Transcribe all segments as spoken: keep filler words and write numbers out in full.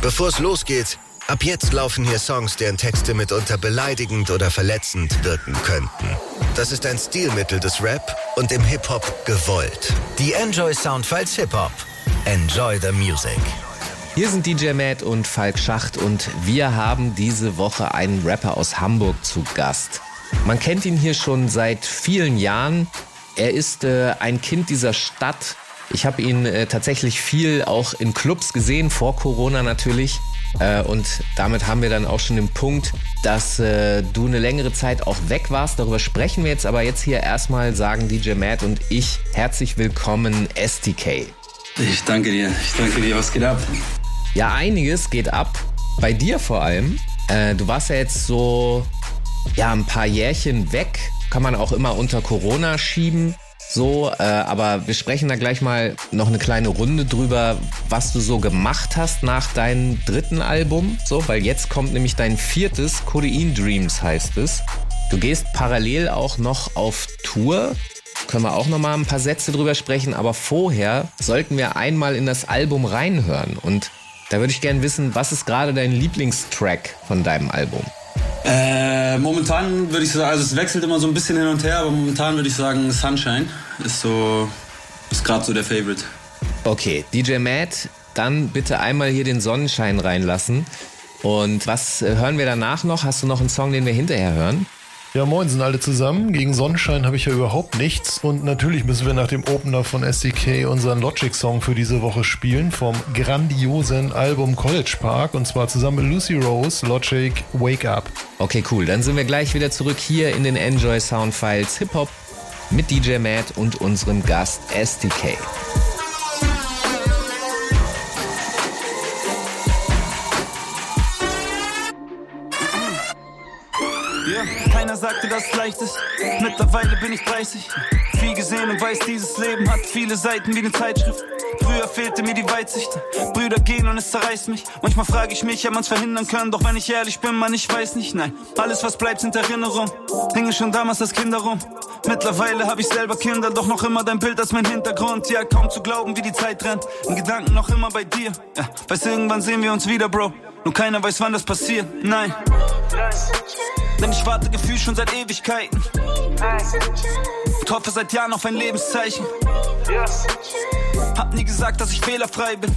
Bevor es losgeht, ab jetzt laufen hier Songs, deren Texte mitunter beleidigend oder verletzend wirken könnten. Das ist ein Stilmittel des Rap und im Hip-Hop gewollt. Die Enjoy Soundfiles Hip-Hop. Enjoy the music. Hier sind D J Matt und Falk Schacht und wir haben diese Woche einen Rapper aus Hamburg zu Gast. Man kennt ihn hier schon seit vielen Jahren. Er ist äh, ein Kind dieser Stadt. Ich habe ihn äh, tatsächlich viel auch in Clubs gesehen, vor Corona natürlich. Äh, und damit haben wir dann auch schon den Punkt, dass äh, du eine längere Zeit auch weg warst. Darüber sprechen wir jetzt. Aber jetzt hier erstmal sagen D J Matt und ich herzlich willkommen S T K. Ich danke dir. Ich danke dir. Was geht ab? Ja, einiges geht ab. Bei dir vor allem. Äh, du warst ja jetzt so ja ein paar Jährchen weg. Kann man auch immer unter Corona schieben. So, äh, aber wir sprechen da gleich mal noch eine kleine Runde drüber, was du so gemacht hast nach deinem dritten Album. So, weil jetzt kommt nämlich dein viertes, Codein Dreams heißt es. Du gehst parallel auch noch auf Tour. Können wir auch noch mal ein paar Sätze drüber sprechen. Aber vorher sollten wir einmal in das Album reinhören. Und da würde ich gerne wissen, was ist gerade dein Lieblingstrack von deinem Album? Äh, momentan würde ich sagen, also es wechselt immer so ein bisschen hin und her, aber momentan würde ich sagen Sunshine ist so, ist gerade so der Favorite. Okay, D J Matt, dann bitte einmal hier den Sonnenschein reinlassen. Und was äh, hören wir danach noch? Hast du noch einen Song, den wir hinterher hören? Ja, moin, sind alle zusammen. Gegen Sonnenschein habe ich ja überhaupt nichts. Und natürlich müssen wir nach dem Opener von S D K unseren Logic-Song für diese Woche spielen vom grandiosen Album College Park. Und zwar zusammen mit Lucy Rose, Logic, Wake Up. Okay, cool. Dann sind wir gleich wieder zurück hier in den Enjoy Soundfiles Hip-Hop mit D J Matt und unserem Gast S D K. Keiner sagte, dass es leicht ist. Mittlerweile bin ich dreißig. Viel gesehen und weiß, dieses Leben hat viele Seiten wie eine Zeitschrift. Früher fehlte mir die Weitsicht. Brüder gehen und es zerreißt mich. Manchmal frage ich mich, ob man's verhindern können. Doch wenn ich ehrlich bin, Mann, ich weiß nicht. Nein, alles was bleibt sind Erinnerungen. Hänge schon damals als Kinder rum. Mittlerweile hab ich selber Kinder, doch noch immer dein Bild als mein Hintergrund. Ja, kaum zu glauben, wie die Zeit rennt. In Gedanken noch immer bei dir. Ja, weiß, irgendwann sehen wir uns wieder, Bro. Nur keiner weiß, wann das passiert. Nein. Denn ich warte gefühlt schon seit Ewigkeiten und hoffe seit Jahren auf ein Lebenszeichen. Hab nie gesagt, dass ich fehlerfrei bin.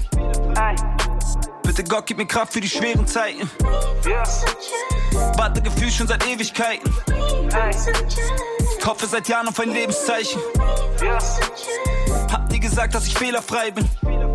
Bitte Gott, gib mir Kraft für die schweren Zeiten. Warte gefühlt schon seit Ewigkeiten. Ich hoffe seit Jahren auf ein Lebenszeichen. Hab nie gesagt, dass ich fehlerfrei bin.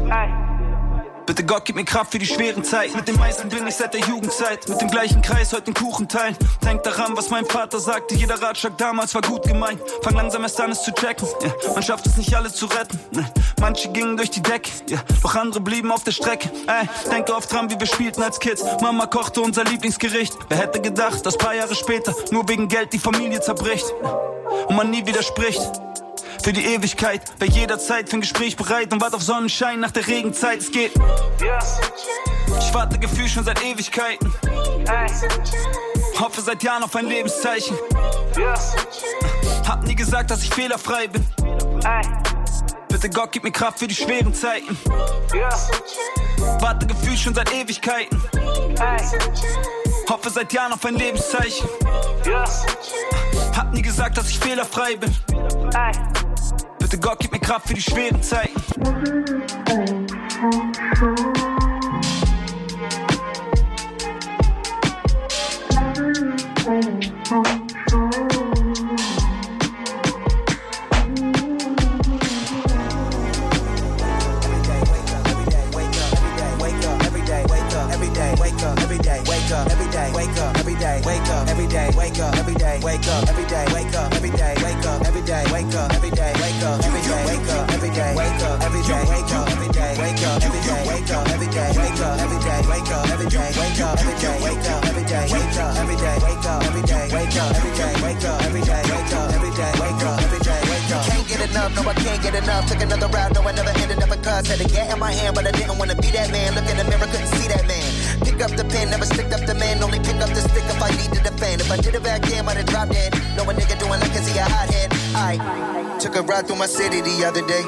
Bitte Gott, gib mir Kraft für die schweren Zeiten. Mit den meisten bin ich seit der Jugendzeit. Mit dem gleichen Kreis heute den Kuchen teilen. Denk daran, was mein Vater sagte. Jeder Ratschlag damals war gut gemeint. Fang langsam erst an, es zu checken. Ja, man schafft es nicht, alle zu retten. Nee, manche gingen durch die Decke. Ja, doch andere blieben auf der Strecke. Ey, denke oft dran, wie wir spielten als Kids. Mama kochte unser Lieblingsgericht. Wer hätte gedacht, dass paar Jahre später nur wegen Geld die Familie zerbricht. Und man nie widerspricht. Für die Ewigkeit, bei jeder Zeit für ein Gespräch bereit und wart auf Sonnenschein nach der Regenzeit. Es geht. Ich warte gefühlt schon seit Ewigkeiten. Hoffe seit Jahren auf ein Lebenszeichen. Hab nie gesagt, dass ich fehlerfrei bin. Bitte Gott, gib mir Kraft für die schweren Zeiten. Warte gefühlt schon seit Ewigkeiten. Hoffe seit Jahren auf ein Lebenszeichen. Hab nie gesagt, dass ich fehlerfrei bin. Bitte Gott, gib mir Kraft für die schweren Zeiten. No, I can't get enough. Took another route, no, I never ended up in cars. Had a gat in my hand, but I didn't want to be that man. Look in the mirror, couldn't see that man. Pick up the pen, never stick up the man. Only pick up the stick if I need to defend. If I did it back then, I'd have dropped dead. No, a nigga doing like cause he a hothead. I took a ride through my city the other day.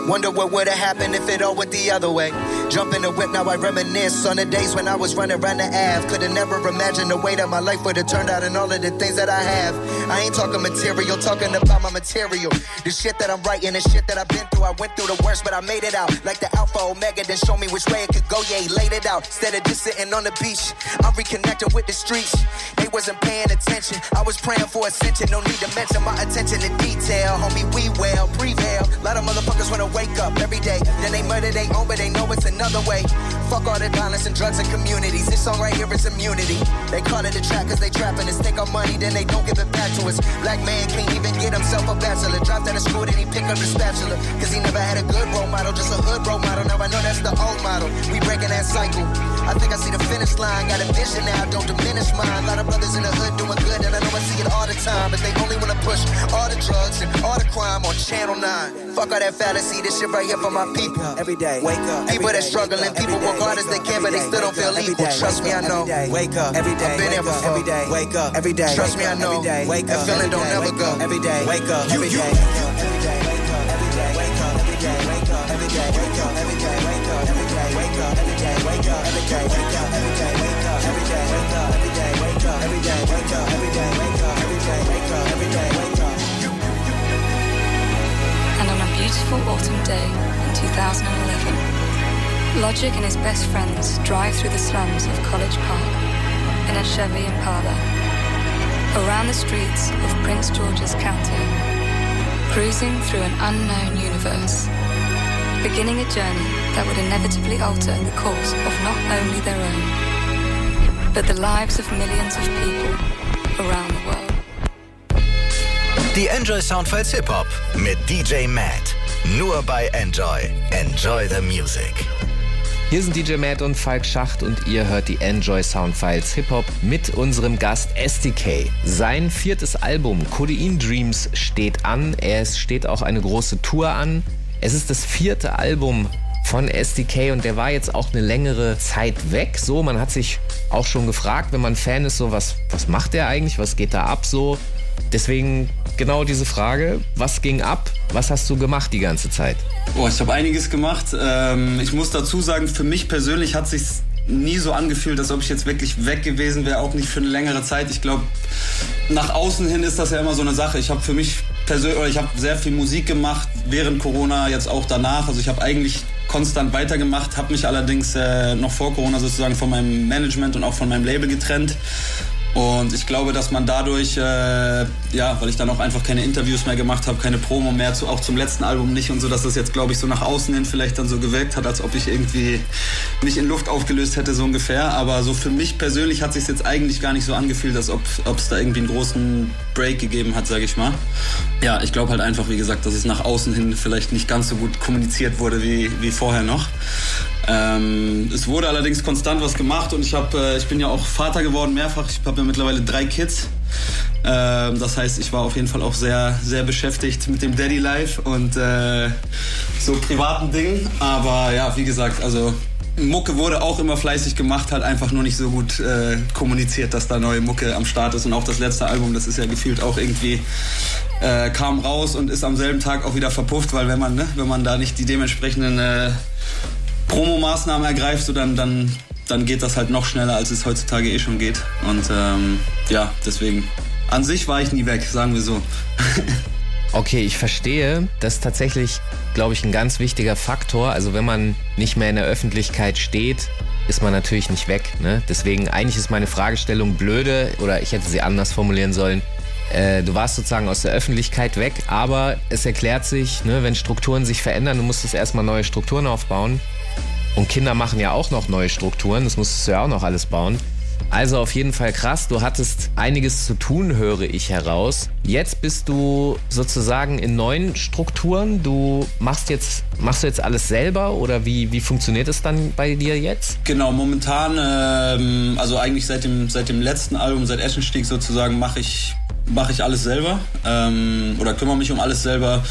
Wonder what would've happened if it all went the other way. Jump in the whip, now I reminisce on the days when I was running around the Ave. Could've never imagined the way that my life would've turned out and all of the things that I have. I ain't talking material, talking about my material. The shit that I'm writing, the shit that I've been through. I went through the worst, but I made it out. Like the Alpha Omega, then show me which way it could go, yeah, he laid it out. Instead of just sitting on the beach, I'm reconnected with the streets. They wasn't paying attention, I was praying for ascension. No need to mention my attention to detail. Homie, we well, prevail. A lot of motherfuckers wanna wake up every day. Then they murder they own, but they know it's another way. Fuck all the violence and drugs and communities. This song right here is immunity. They call it a trap cause they trapping us. Take our money, then they don't give it back to us. Black man can't even get himself a bachelor. Dropped out of school, then he picked up the spatula. Cause he never had a good role model, just a hood role model. Now I know that's the old model. We breaking that cycle. I think I see the finish line. Got a vision now, don't diminish mine. A lot of brothers in the hood doing good, and I know I see it all the time. But they only wanna push all the drugs and all the crime on Channel nine. Fuck all that fallacy, this shit right here for my people. Every day, wake up. People that struggling, people work hard as they can, but they still don't feel equal. Trust me, I know. Wake up. Every day, I've been there before. Every day, wake up. Every day, trust me, I know. Wake That up. feeling don't never go. Every day, wake up. Every day, every day, wake up. Every day, wake up. Every day, wake up. Every day, wake up. Every day, wake up. Every day, wake up. Every day, wake up. Every day, wake up. Every day, wake up. Every day, wake up. Every day, wake up. Every day, wake up. Every day, wake up. Every day, wake up. Every day, wake up. And on a beautiful autumn day in two thousand eleven, Logic and his best friends drive through the slums of College Park in a Chevy Impala, around the streets of Prince George's County, cruising through an unknown universe, beginning a journey that would inevitably alter the course of not only their own, but the lives of millions of people around the world. Die Enjoy Soundfiles Hip-Hop mit D J Matt. Nur bei Enjoy. Enjoy the music. Hier sind D J Matt und Falk Schacht und ihr hört die Enjoy Soundfiles Hip-Hop mit unserem Gast S D K. Sein viertes Album Codeine Dreams steht an. Es steht auch eine große Tour an. Es ist das vierte Album von S D K und der war jetzt auch eine längere Zeit weg. So, man hat sich auch schon gefragt, wenn man Fan ist, so was, was macht der eigentlich? Was geht da ab so? Deswegen genau diese Frage, was ging ab? Was hast du gemacht die ganze Zeit? Oh, ich habe einiges gemacht. Ähm, ich muss dazu sagen, für mich persönlich hat es sich nie so angefühlt, als ob ich jetzt wirklich weg gewesen wäre, auch nicht für eine längere Zeit. Ich glaube, nach außen hin ist das ja immer so eine Sache. Ich habe für mich persönlich, oder ich habe sehr viel Musik gemacht, während Corona, jetzt auch danach. Also ich habe eigentlich konstant weitergemacht, habe mich allerdings äh, noch vor Corona sozusagen von meinem Management und auch von meinem Label getrennt. Und ich glaube, dass man dadurch, äh, ja, weil ich dann auch einfach keine Interviews mehr gemacht habe, keine Promo mehr, zu, auch zum letzten Album nicht und so, dass das jetzt, glaube ich, so nach außen hin vielleicht dann so gewirkt hat, als ob ich irgendwie mich in Luft aufgelöst hätte, so ungefähr. Aber so für mich persönlich hat es sich jetzt eigentlich gar nicht so angefühlt, als ob es da irgendwie einen großen Break gegeben hat, sage ich mal. Ja, ich glaube halt einfach, wie gesagt, dass es nach außen hin vielleicht nicht ganz so gut kommuniziert wurde wie, wie vorher noch. Ähm, es wurde allerdings konstant was gemacht und ich, hab, äh, ich bin ja auch Vater geworden, mehrfach. Ich habe ja mittlerweile drei Kids. Ähm, das heißt, ich war auf jeden Fall auch sehr, sehr beschäftigt mit dem Daddy-Life und äh, so privaten Dingen. Aber ja, wie gesagt, also Mucke wurde auch immer fleißig gemacht, halt einfach nur nicht so gut äh, kommuniziert, dass da neue Mucke am Start ist. Und auch das letzte Album, das ist ja gefühlt auch irgendwie, äh, kam raus und ist am selben Tag auch wieder verpufft, weil wenn man, ne, wenn man da nicht die dementsprechenden äh, Promomaßnahmen ergreift, so dann, dann, dann geht das halt noch schneller, als es heutzutage eh schon geht. Und ähm, ja, deswegen, an sich war ich nie weg, sagen wir so. Okay, ich verstehe. Das ist tatsächlich, glaube ich, ein ganz wichtiger Faktor. Also wenn man nicht mehr in der Öffentlichkeit steht, ist man natürlich nicht weg. Ne? Deswegen, eigentlich ist meine Fragestellung blöde oder ich hätte sie anders formulieren sollen. Äh, du warst sozusagen aus der Öffentlichkeit weg, aber es erklärt sich, ne, wenn Strukturen sich verändern, du musstest erstmal neue Strukturen aufbauen. Und Kinder machen ja auch noch neue Strukturen, das musstest du ja auch noch alles bauen. Also auf jeden Fall krass, du hattest einiges zu tun, höre ich heraus. Jetzt bist du sozusagen in neuen Strukturen, du machst jetzt, machst du jetzt alles selber oder wie, wie funktioniert es dann bei dir jetzt? Genau, momentan, ähm, also eigentlich seit dem, seit dem letzten Album, seit Eschenstieg sozusagen, mache ich, mach ich alles selber ähm, oder kümmere mich um alles selber.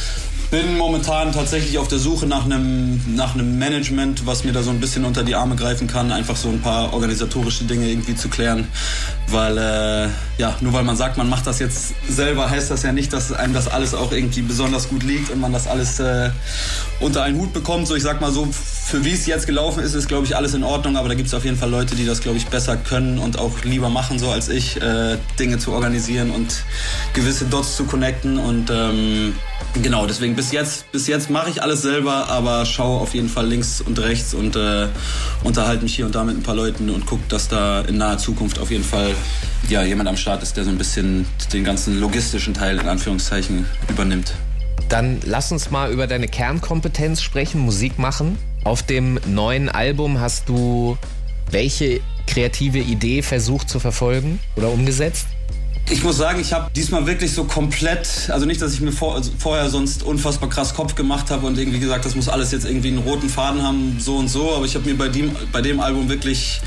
bin momentan tatsächlich auf der Suche nach einem nach einem Management, was mir da so ein bisschen unter die Arme greifen kann, einfach so ein paar organisatorische Dinge irgendwie zu klären, weil äh, ja, nur weil man sagt, man macht das jetzt selber, heißt das ja nicht, dass einem das alles auch irgendwie besonders gut liegt und man das alles äh, unter einen Hut bekommt. So, ich sag mal so, für wie es jetzt gelaufen ist, ist glaube ich alles in Ordnung, aber da gibt es auf jeden Fall Leute, die das glaube ich besser können und auch lieber machen so als ich, äh, Dinge zu organisieren und gewisse Dots zu connecten und ähm, genau, deswegen bis jetzt, bis jetzt mache ich alles selber, aber schaue auf jeden Fall links und rechts und äh, unterhalte mich hier und da mit ein paar Leuten und gucke, dass da in naher Zukunft auf jeden Fall ja, jemand am Start ist, der so ein bisschen den ganzen logistischen Teil in Anführungszeichen übernimmt. Dann lass uns mal über deine Kernkompetenz sprechen, Musik machen. Auf dem neuen Album hast du welche kreative Idee versucht zu verfolgen oder umgesetzt? Ich muss sagen, ich habe diesmal wirklich so komplett, also nicht, dass ich mir vor, also vorher sonst unfassbar krass Kopf gemacht habe und irgendwie gesagt, das muss alles jetzt irgendwie einen roten Faden haben, so und so, aber ich habe mir bei dem, bei dem Album wirklich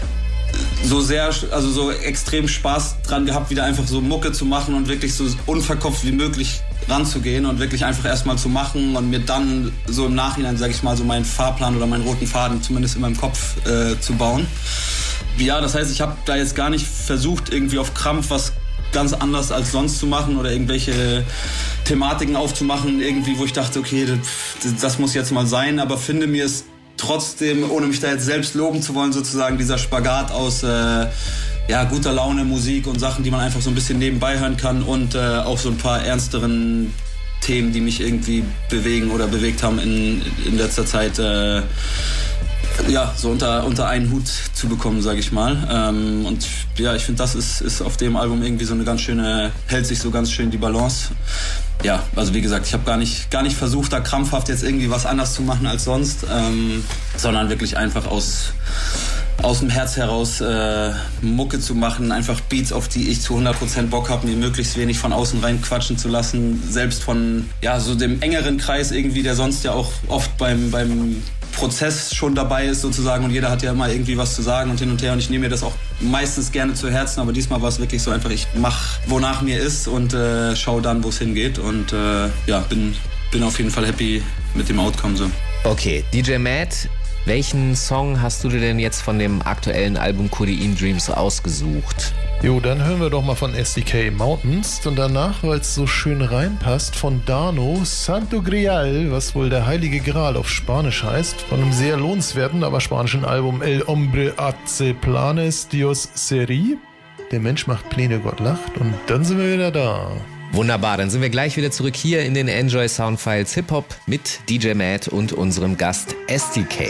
so sehr, also so extrem Spaß dran gehabt, wieder einfach so Mucke zu machen und wirklich so unverkopft wie möglich ranzugehen und wirklich einfach erstmal zu machen und mir dann so im Nachhinein, sag ich mal, so meinen Fahrplan oder meinen roten Faden zumindest in meinem Kopf äh, zu bauen. Ja, das heißt, ich habe da jetzt gar nicht versucht, irgendwie auf Krampf was ganz anders als sonst zu machen oder irgendwelche Thematiken aufzumachen, irgendwie, wo ich dachte, okay, das, das muss jetzt mal sein, aber finde mir es trotzdem, ohne mich da jetzt selbst loben zu wollen, sozusagen dieser Spagat aus äh, ja, guter Laune, Musik und Sachen, die man einfach so ein bisschen nebenbei hören kann und äh, auch so ein paar ernsteren Themen, die mich irgendwie bewegen oder bewegt haben in, in letzter Zeit, äh, ja, so unter, unter einen Hut zu bekommen, sage ich mal. Ähm, und ja, ich finde, das ist, ist auf dem Album irgendwie so eine ganz schöne, hält sich so ganz schön die Balance. Ja, also wie gesagt, ich habe gar nicht, gar nicht versucht, da krampfhaft jetzt irgendwie was anders zu machen als sonst, ähm, sondern wirklich einfach aus, aus dem Herz heraus äh, Mucke zu machen, einfach Beats, auf die ich zu hundert Prozent Bock habe, mir möglichst wenig von außen rein quatschen zu lassen, selbst von ja, so dem engeren Kreis irgendwie, der sonst ja auch oft beim, beim Prozess schon dabei ist sozusagen und jeder hat ja immer irgendwie was zu sagen und hin und her und ich nehme mir das auch meistens gerne zu Herzen, aber diesmal war es wirklich so einfach, ich mache, wonach mir ist und äh, schaue dann, wo es hingeht und äh, ja, bin, bin auf jeden Fall happy mit dem Outcome so. Okay, D J Matt, welchen Song hast du dir denn jetzt von dem aktuellen Album Codeine Dreams ausgesucht? Jo, dann hören wir doch mal von S D K Mountains und danach, weil es so schön reinpasst, von Dano Santo Grial, was wohl der Heilige Gral auf Spanisch heißt, von einem sehr lohnenswerten, aber spanischen Album El Hombre hace planes, Dios seri. Der Mensch macht Pläne, Gott lacht und dann sind wir wieder da. Wunderbar, dann sind wir gleich wieder zurück hier in den Enjoy Soundfiles Hip-Hop mit D J Matt und unserem Gast S D K.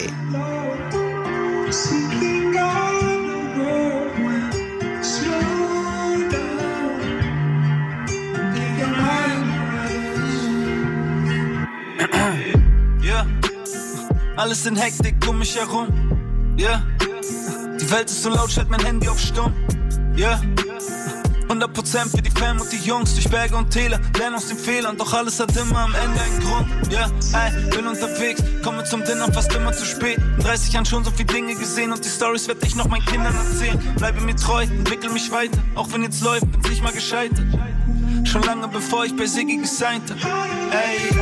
Yeah. Alles in Hektik um mich herum. Yeah. Die Welt ist so laut, schalt mein Handy auf Stumm. Yeah. hundert Prozent für die Fam und die Jungs durch Berge und Täler, lernen aus den Fehlern, doch alles hat immer am Ende einen Grund. Ja, yeah, ey, bin unterwegs, komme zum Dinner fast immer zu spät. In dreißig Jahren schon so viele Dinge gesehen und die Storys werd ich noch meinen Kindern erzählen. Bleibe mir treu, entwickel mich weiter, auch wenn jetzt läuft, bin's nicht mal gescheitert. Schon lange bevor ich bei Siggi gesigned hab. Ey.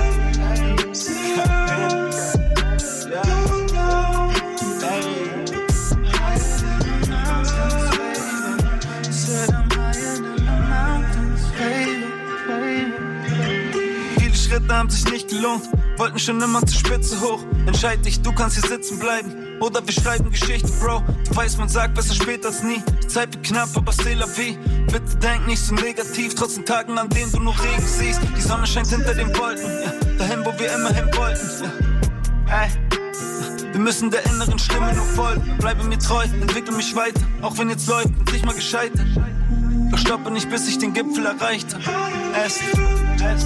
Schritte haben sich nicht gelohnt, wollten schon immer zur Spitze hoch. Entscheid dich, du kannst hier sitzen bleiben oder wir schreiben Geschichte, Bro. Du weißt, man sagt besser spät als nie. Die Zeit wird knapp, aber c'est la vie. Bitte denk nicht so negativ, trotz den Tagen, an denen du nur Regen siehst. Die Sonne scheint hinter den Wolken, ja, dahin, wo wir immer hin wollten. Ja. Ey. Wir müssen der inneren Stimme nur folgen. Bleibe mir treu, entwickle mich weiter, auch wenn jetzt läuft, bin ich mal gescheitert. Doch stoppe nicht, bis ich den Gipfel erreicht hab. Es, es,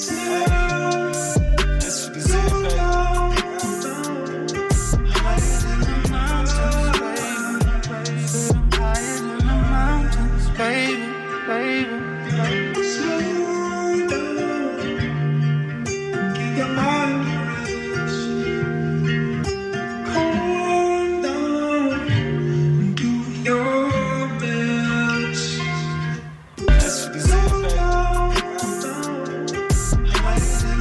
es für die Seele, baby. Baby, baby. Slow down. Keep your mind. Calm down. Do your best. That's for the Zip, baby.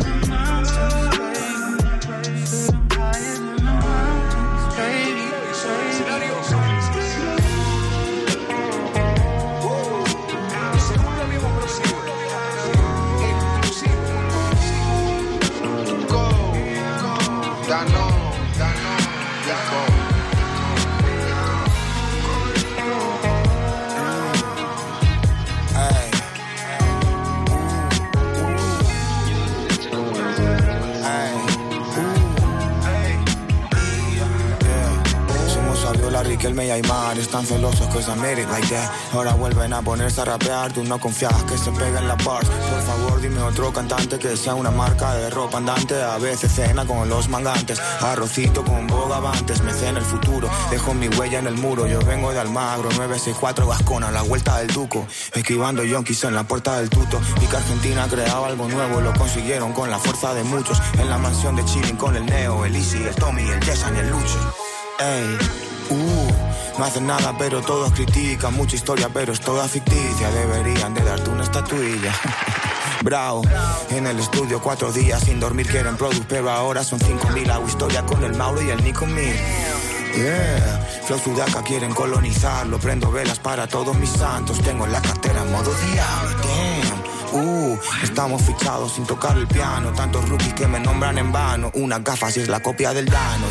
Riquelme y Aymar están celosos cause I made it like that. Ahora vuelven a ponerse a rapear, tú no confías que se peguen las bars. Por favor dime otro cantante que sea una marca de ropa andante. A veces cena con los mangantes, arrocito con bogavantes. Me cena el futuro, dejo mi huella en el muro. Yo vengo de Almagro, nueve seis cuatro Gascona, la vuelta del Duco. Esquivando yonkis en la puerta del tuto. Y que Argentina creaba algo nuevo, lo consiguieron con la fuerza de muchos. En la mansión de Chilling con el Neo, el Easy, el Tommy, el Jessan y el Lucho. Ey, uh, no hacen nada pero todos critican. Mucha historia pero es toda ficticia. Deberían de darte una estatuilla. Bravo, en el estudio cuatro días sin dormir. Quieren product pero ahora son cinco mil. Hago historia con el Mauro y el Nico Mir. Yeah, Flow Sudaca quieren colonizarlo. Prendo velas para todos mis santos. Tengo en la cartera en modo diablo. Damn. Uh, estamos fichados sin tocar el piano. Tantos rookies que me nombran en vano. Unas gafas y es la copia del Dano.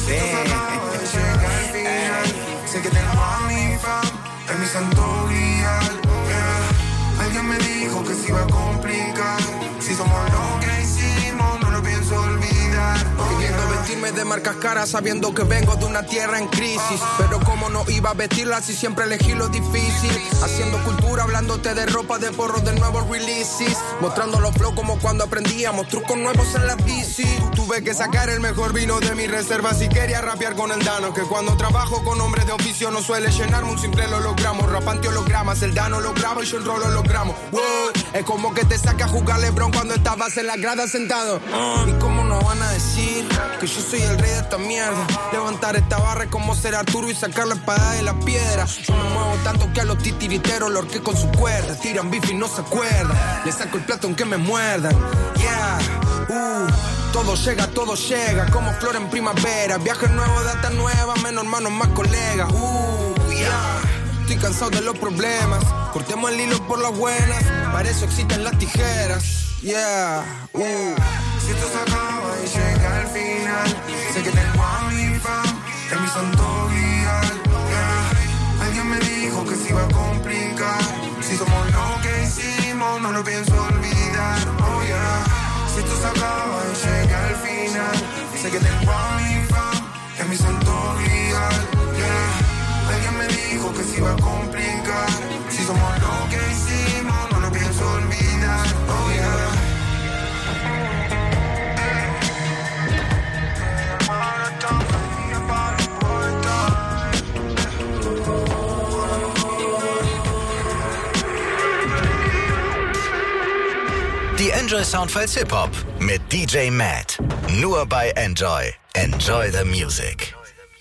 Sé que tengo a mi fan, es mi santo grial, yeah. Alguien me dijo que se iba a complicar. Si somos lo que hicimos, no lo pienso olvidar. Queriendo vestirme de marcas caras, sabiendo que vengo de una tierra en crisis. Pero cómo no iba a vestirla si siempre elegí lo difícil. Haciendo cultura, hablándote de ropa, de porros, de nuevos releases. Mostrando los flow como cuando aprendíamos trucos nuevos en la bici. Tuve que sacar el mejor vino de mi reserva si quería rapear con el Dano. Que cuando trabajo con hombres de oficio no suele llenarme un simple hologramo. Rapante hologramas, el Dano lo graba y yo el rol hologramo. Wow, es como que te saca a jugar LeBron cuando estabas en la grada sentado. ¿Y cómo no van a decir que yo soy el rey de esta mierda? Levantar esta barra es como ser Arturo y sacar la espada de la piedra. Yo me muevo tanto que a los titiriteros lo horqué con su cuerda. Tiran bife y no se acuerdan. Le saco el plato aunque me muerdan. Yeah, uh, todo llega, todo llega, como flor en primavera. Viaje nuevo, data nueva, menos hermanos, más colegas. Uh, yeah. Estoy cansado de los problemas. Cortemos el hilo por las buenas. Para eso existen las tijeras. Yeah, uh. Si esto se acaba y llega al final, sé que tengo a mi fan, es mi santo grial, yeah. Alguien me dijo que se iba a complicar. Si somos lo que hicimos, no lo pienso olvidar. Oh yeah. Si esto se acaba y llega al final, sé que tengo a mi fan, es mi santo grial, yeah. Alguien me dijo que se iba a complicar. Si somos lo que hicimos, no lo pienso olvidar. Oh yeah. Die Enjoy Soundfiles Hip-Hop mit D J Matt. Nur bei Enjoy. Enjoy the music.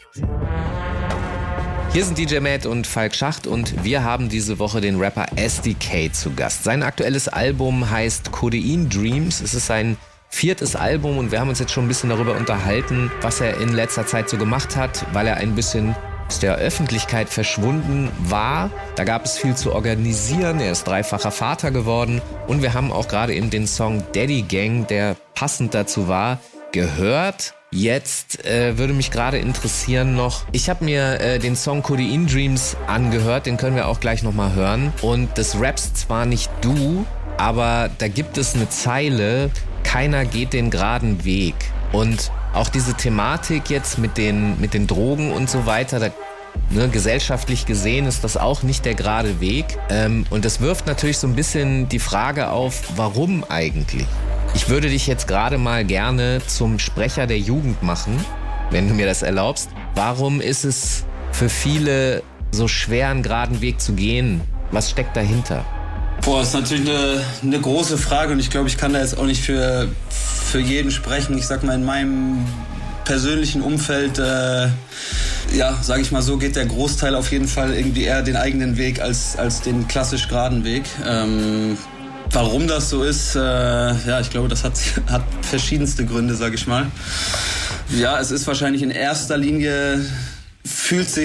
Hier sind D J Matt und Falk Schacht und wir haben diese Woche den Rapper S D K zu Gast. Sein aktuelles Album heißt Codeine Dreams. Es ist sein viertes Album und wir haben uns jetzt schon ein bisschen darüber unterhalten, was er in letzter Zeit so gemacht hat, weil er ein bisschen aus der Öffentlichkeit verschwunden war. Da gab es viel zu organisieren. Er ist dreifacher Vater geworden und wir haben auch gerade eben den Song Daddy Gang, der passend dazu war, gehört. Jetzt äh, würde mich gerade interessieren noch, ich habe mir äh, den Song Codeine Dreams angehört, den können wir auch gleich nochmal hören. Und das rappst zwar nicht du, aber da gibt es eine Zeile, keiner geht den geraden Weg. Und auch diese Thematik jetzt mit den, mit den Drogen und so weiter, da, ne, gesellschaftlich gesehen ist das auch nicht der gerade Weg. Ähm, und das wirft natürlich so ein bisschen die Frage auf, warum eigentlich? Ich würde dich jetzt gerade mal gerne zum Sprecher der Jugend machen, wenn du mir das erlaubst. Warum ist es für viele so schwer, einen geraden Weg zu gehen? Was steckt dahinter? Boah, das ist natürlich eine, eine große Frage und ich glaube, ich kann da jetzt auch nicht für, für jeden sprechen. Ich sag mal, in meinem persönlichen Umfeld, äh, ja, sage ich mal so, geht der Großteil auf jeden Fall irgendwie eher den eigenen Weg als, als den klassisch geraden Weg. Ähm, warum das so ist, äh, ja, ich glaube, das hat, hat verschiedenste Gründe, sage ich mal. Ja, es ist wahrscheinlich in erster Linie, fühlt sich's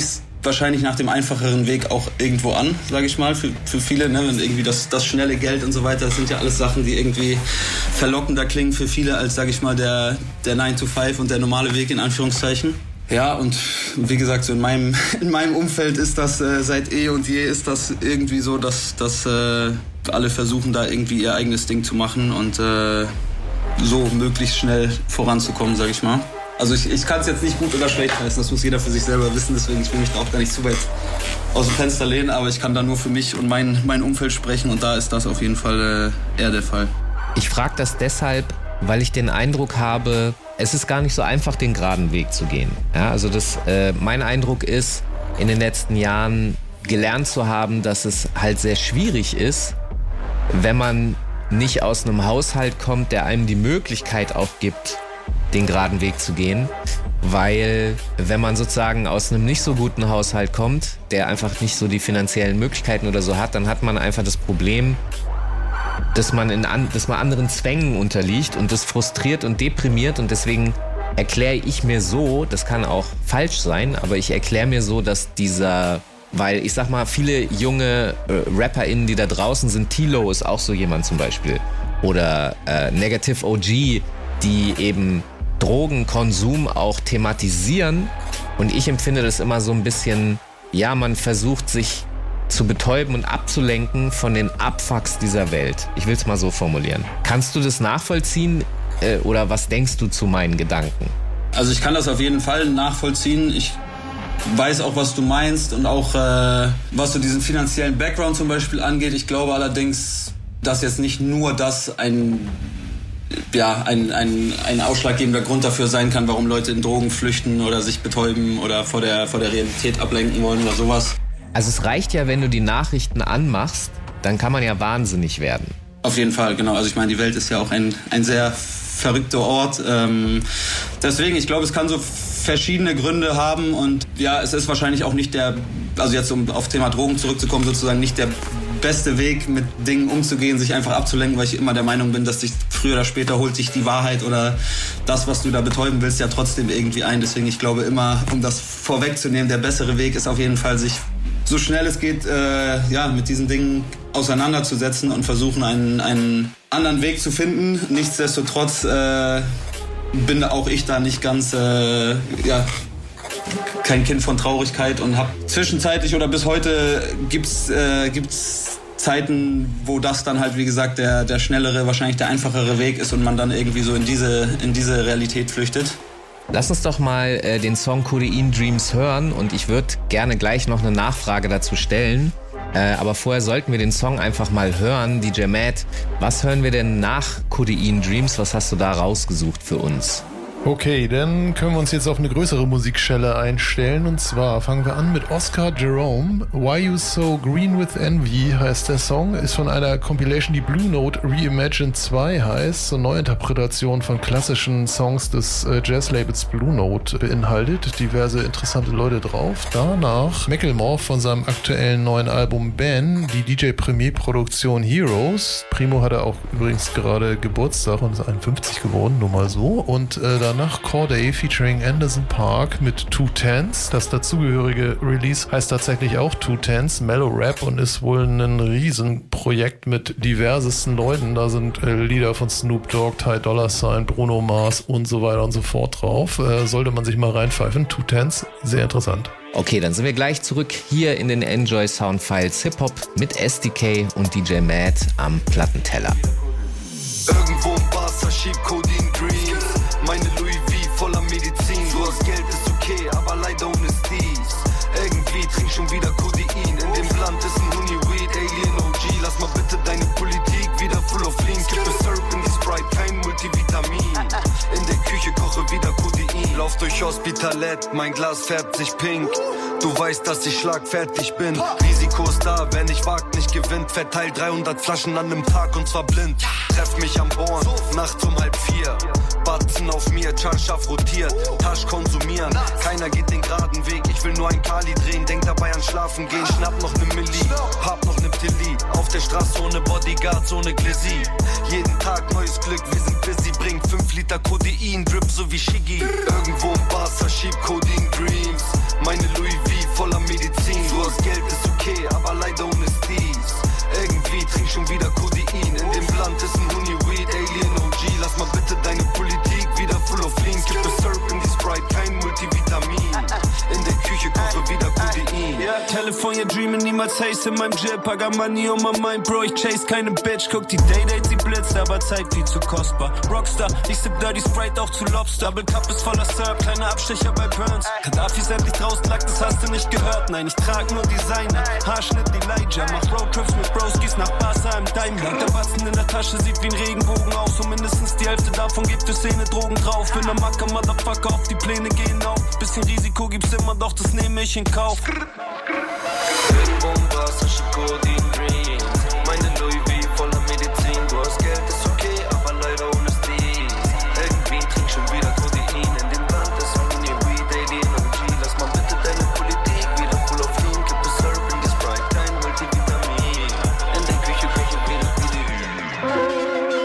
wahrscheinlich nach dem einfacheren Weg auch irgendwo an, sage ich mal, für, für viele. Ne? Und irgendwie das, das schnelle Geld und so weiter, das sind ja alles Sachen, die irgendwie verlockender klingen für viele als, sage ich mal, der, der nine to five und der normale Weg in Anführungszeichen. Ja, und wie gesagt, so in meinem, in meinem Umfeld ist das äh, seit eh und je ist das irgendwie so, dass, dass äh, alle versuchen, da irgendwie ihr eigenes Ding zu machen und äh, so möglichst schnell voranzukommen, sage ich mal. Also ich, ich kann es jetzt nicht gut oder schlecht heißen, das muss jeder für sich selber wissen, deswegen ich will mich da auch gar nicht zu weit aus dem Fenster lehnen, aber ich kann da nur für mich und mein, mein Umfeld sprechen und da ist das auf jeden Fall äh, eher der Fall. Ich frage das deshalb, weil ich den Eindruck habe, es ist gar nicht so einfach, den geraden Weg zu gehen. Ja, also das, äh, mein Eindruck ist, in den letzten Jahren gelernt zu haben, dass es halt sehr schwierig ist, wenn man nicht aus einem Haushalt kommt, der einem die Möglichkeit auch gibt, den geraden Weg zu gehen, weil wenn man sozusagen aus einem nicht so guten Haushalt kommt, der einfach nicht so die finanziellen Möglichkeiten oder so hat, dann hat man einfach das Problem, dass man, in an, dass man anderen Zwängen unterliegt und das frustriert und deprimiert und deswegen erkläre ich mir so, das kann auch falsch sein, aber ich erkläre mir so, dass dieser, weil ich sag mal, viele junge äh, RapperInnen, die da draußen sind, Tilo ist auch so jemand zum Beispiel oder äh, Negative O G, die eben Drogenkonsum auch thematisieren und ich empfinde das immer so ein bisschen, ja, man versucht sich zu betäuben und abzulenken von den Abfucks dieser Welt. Ich will es mal so formulieren. Kannst du das nachvollziehen äh, oder was denkst du zu meinen Gedanken? Also ich kann das auf jeden Fall nachvollziehen. Ich weiß auch, was du meinst und auch äh, was so diesen finanziellen Background zum Beispiel angeht. Ich glaube allerdings, dass jetzt nicht nur das ein ja, ein, ein, ein ausschlaggebender Grund dafür sein kann, warum Leute in Drogen flüchten oder sich betäuben oder vor der, vor der Realität ablenken wollen oder sowas. Also es reicht ja, wenn du die Nachrichten anmachst, dann kann man ja wahnsinnig werden. Auf jeden Fall, genau. Also ich meine, die Welt ist ja auch ein, ein sehr verrückter Ort. Ähm, deswegen, ich glaube, es kann so verschiedene Gründe haben und ja, es ist wahrscheinlich auch nicht der, also jetzt um auf Thema Drogen zurückzukommen, sozusagen nicht der beste Weg, mit Dingen umzugehen, sich einfach abzulenken, weil ich immer der Meinung bin, dass dich früher oder später holt dich die Wahrheit oder das, was du da betäuben willst, ja trotzdem irgendwie ein. Deswegen, ich glaube immer, um das vorwegzunehmen, der bessere Weg ist auf jeden Fall, sich so schnell es geht, äh, ja, mit diesen Dingen auseinanderzusetzen und versuchen, einen, einen anderen Weg zu finden. Nichtsdestotrotz äh, bin auch ich da nicht ganz, äh, ja, kein Kind von Traurigkeit und habe zwischenzeitlich oder bis heute gibt's äh, gibt's Zeiten, wo das dann halt, wie gesagt, der, der schnellere, wahrscheinlich der einfachere Weg ist und man dann irgendwie so in diese, in diese Realität flüchtet. Lass uns doch mal äh, den Song Codeine Dreams hören und ich würde gerne gleich noch eine Nachfrage dazu stellen. Äh, aber vorher sollten wir den Song einfach mal hören. D J Matt, was hören wir denn nach Codeine Dreams? Was hast du da rausgesucht für uns? Okay, dann können wir uns jetzt auf eine größere Musikschelle einstellen und zwar fangen wir an mit Oscar Jerome. Why You So Green With Envy heißt der Song, ist von einer Compilation, die Blue Note Reimagined zwei heißt, so eine Neuinterpretation von klassischen Songs des äh, Jazzlabels Blue Note beinhaltet, diverse interessante Leute drauf. Danach Macklemore von seinem aktuellen neuen Album Ben, die D J Premier Produktion Heroes. Primo hatte auch übrigens gerade Geburtstag und ist einundfünfzig geworden, nur mal so. Und äh, danach Corday featuring Anderson Paak mit Two Tens. Das dazugehörige Release heißt tatsächlich auch Two Tens, Mellow Rap, und ist wohl ein Riesenprojekt mit diversesten Leuten. Da sind äh, Lieder von Snoop Dogg, Ty Dolla Sign, Bruno Mars und so weiter und so fort drauf. Äh, sollte man sich mal reinpfeifen. Two Tens, sehr interessant. Okay, dann sind wir gleich zurück hier in den Enjoy Soundfiles Hip-Hop mit S D K und D J Matt am Plattenteller. Irgendwo im Barca schieb Codeine Dreams. Meine Louis V voller Medizin. Du hast Geld, ist okay, aber leider ohne Steez. Irgendwie trink schon wieder Codein. In dem Land ist ein Honey-Weed, Alien O G. Lass mal bitte deine Politik wieder full of lean. Kippe Syrup in die Sprite, kein Multivitamin. In der Küche koche wieder Codein. Lauf durch Hospitalet, mein Glas färbt sich pink. Du weißt, dass ich schlagfertig bin. Risiko ist da, wer nicht wagt, nicht gewinnt. Verteil dreihundert Flaschen an einem Tag und zwar blind. Treff mich am Born, nachts um halb vier. Batzen auf mir, Charnschaff rotiert. Tasch konsumieren, keiner geht den geraden Weg. Ich will nur ein Kali drehen, denk dabei an Schlafen gehen. Schnapp noch ne Milli, hab noch ne Tilly. Auf der Straße ohne Bodyguards, ohne Glizzy. Jeden Tag neues Glück, wir sind busy. Bringt fünf Liter Codein, Drip so wie Shiggy. Irgendwo im Barca schieb Codeine Dreams. Meine Louis V voller Medizin. niemals Haze in meinem Jeep. I got money on my mind, Bro, ich chase keine Bitch. Guck die Day-Date, sie blitzt, aber Zeit viel zu kostbar. Rockstar, ich sip Dirty Sprite auch zu Lobster. Double Cup ist voller Syrup, kleine Abstecher bei Burns. Gaddafi ist endlich draußen, lag, das hast du nicht gehört. Nein, ich trag nur Designer, Haarschnitt Elijah. Mach Roadtrips mit Broskis nach Barca im Daimler. Der Batzen in der Tasche sieht wie ein Regenbogen aus. Und mindestens die Hälfte davon gibt für Szene Drogen drauf. Bin der Macker, Motherfucker, auf die Pläne gehen auf. Bisschen Risiko gibt's immer, doch das nehme ich in Kauf. Irgendwo im Wasser, Schokoladen, Dreams. Meine Louis V voller Medizin. Du hast Geld, ist okay, aber leider ohne Stil. Irgendwie trink schon wieder Codein. In dem Land ist only everyday die Energie. Lass mal bitte deine Politik wieder full auf Lean. Gib es Syrup in die Sprite, kein Multivitamin. In der Küche koche ich wieder Video.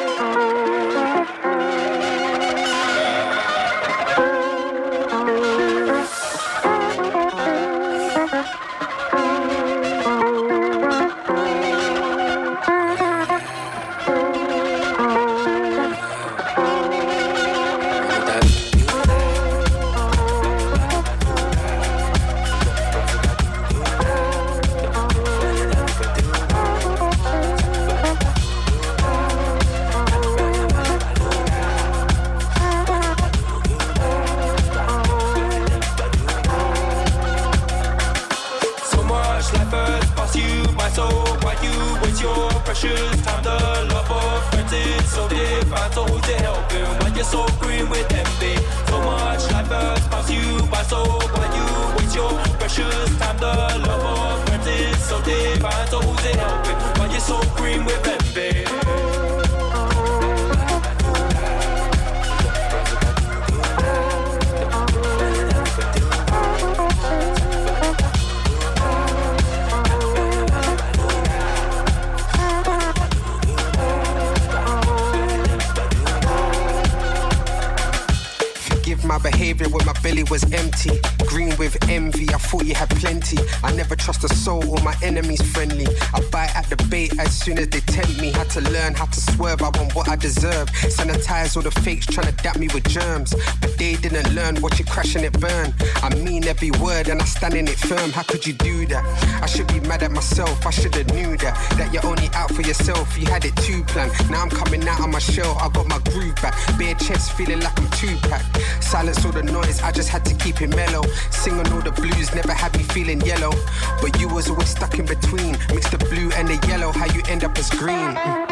Was empty, green with envy. I thought you had plenty. I never trust a soul or my enemies friendly. I bite at the bait as soon as they tempt me. Had to learn how to swerve. I want what I deserve. Sanitize all the fakes trying to dap me with germs, but they didn't learn. Watch it crash and it burn. I mean every word and I stand in it firm. How could you do that? I should be mad at myself. I should have knew that. That you're only out for yourself. You had it too planned. Now I'm coming out of my shell. I got my groove back. Bare chest feeling like I'm two-pack. Silence all the noise. I just had to keep it mellow. Singing all the blues never had me feeling yellow, but you was always stuck in between. Mix the blue and the yellow, how you end up as green. Mm.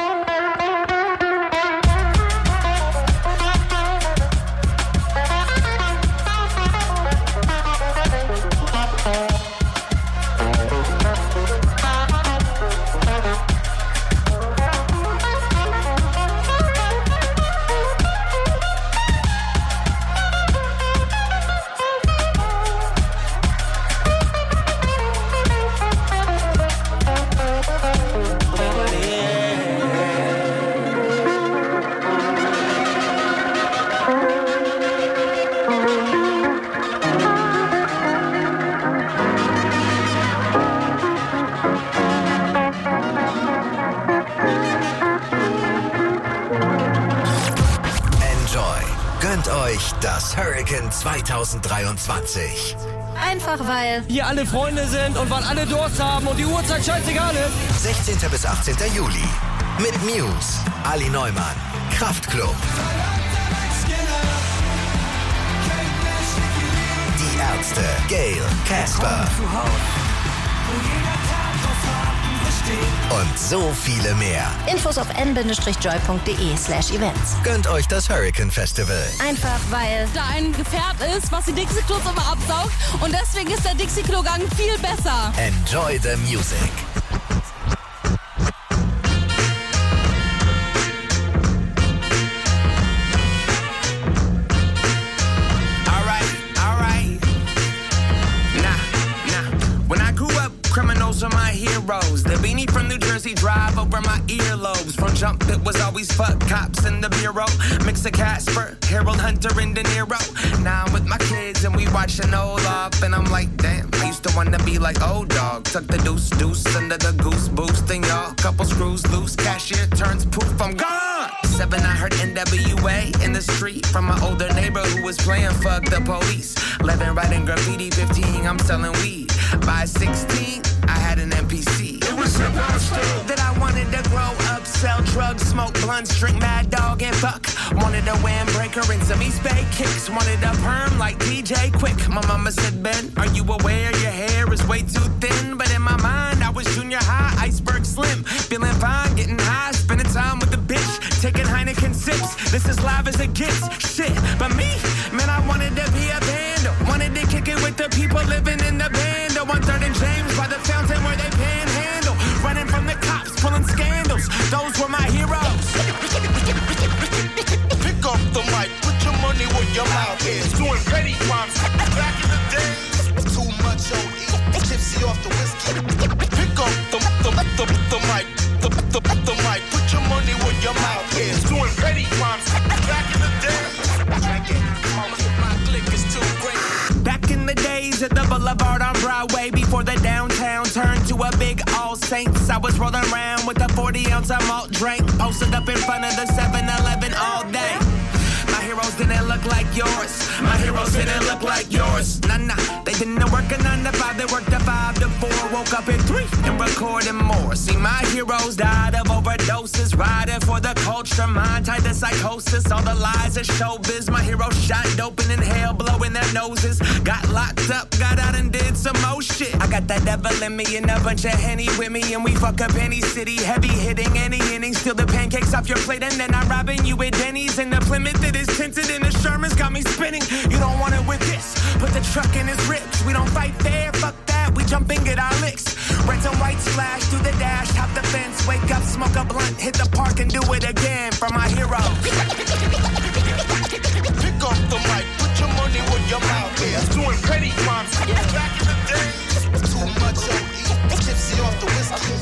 Das Hurricane zwanzig dreiundzwanzig. Einfach weil hier alle Freunde sind und weil alle Durst haben und die Uhrzeit scheißegal ist. sechzehnten bis achtzehnten Juli. Mit Muse, Ali Neumann, Kraftklub, Die Ärzte, Gail, Casper und so viele mehr. Infos auf n joy punkt de slash events. Gönnt euch das Hurricane Festival. Einfach weil da ein Gefährt ist, was die Dixie-Klos immer absaugt. Und deswegen ist der Dixie-Klo-Gang viel besser. Enjoy the music. Criminals are my heroes. The beanie from New Jersey drive over my earlobes. From jump, it was always fuck cops in the bureau. Mix of Casper, Harold Hunter, and De Niro. Now I'm with my kids and we watching old off. And I'm like, damn, I used to wanna be like old dog. Tuck the deuce, deuce under the goose boost. And y'all, couple screws loose. Cashier turns poof, I'm gone. Seven, I heard N W A in the street from my older neighbor who was playing fuck the police. Eleven, writing graffiti. Fifteen, I'm selling weed. By sixteen, I had had an N P C. It was supposed to. That I wanted to grow up, sell drugs, smoke blunts, drink Mad Dog and fuck. Wanted a windbreaker and some East Bay kicks. Wanted a perm like D J Quick. My mama said, Ben, are you aware your hair is way too thin? But in my mind, I was junior high, iceberg slim. Feeling fine, getting high, spending time with the bitch. Taking Heineken sips, this is live as it gets. Shit, but me, man, I wanted to be a vandal. Wanted to kick it with the people living in the band. On third and James by the fountain where they panhandle. Running from the cops, pulling scandals. Those were my heroes. Pick up the mic, put your money where your mouth is. Doing petty crimes back in the days. Too much O E, tipsy off the whiskey. Pick up the, the, the, the mic, the, the, the mic, put your money where your mouth is. Doing petty crimes back in the days. My clique is too great. Back in the days at the Boulevard on Broadway, before the downtown turned to a big All Saints, I was rolling around with a forty ounce of malt drink, posted up in front of the seven eleven all day. My heroes didn't look like yours. My heroes didn't look like yours. Nah, nah, they didn't work a nine to five, they worked a five to four. Woke up at three and recorded more. See, my heroes died of overdoses, riding for the culture, mind tied to psychosis. All the lies of showbiz. My heroes shot dope and inhale, blowing their noses. Got locked up, got out and did some more shit. I got that devil in me and a bunch of Henny with me, and we fuck up any city, heavy hitting any inning. Steal the pancakes off your plate and then I'm robbing you at Denny's. And the Plymouth that is tinted and the Sherman's got me spinning. You don't want it with this, put the truck in his ribs. We don't fight fair, fuck that, we jump and get our licks. Reds and white splash through the dash, hop the fence, wake up, smoke a blunt, hit the park and do it again for my heroes. Pick up the mic, put your money where your mouth is. Doing petty crimes back in the days. Too much O E, tipsy off the whiskey.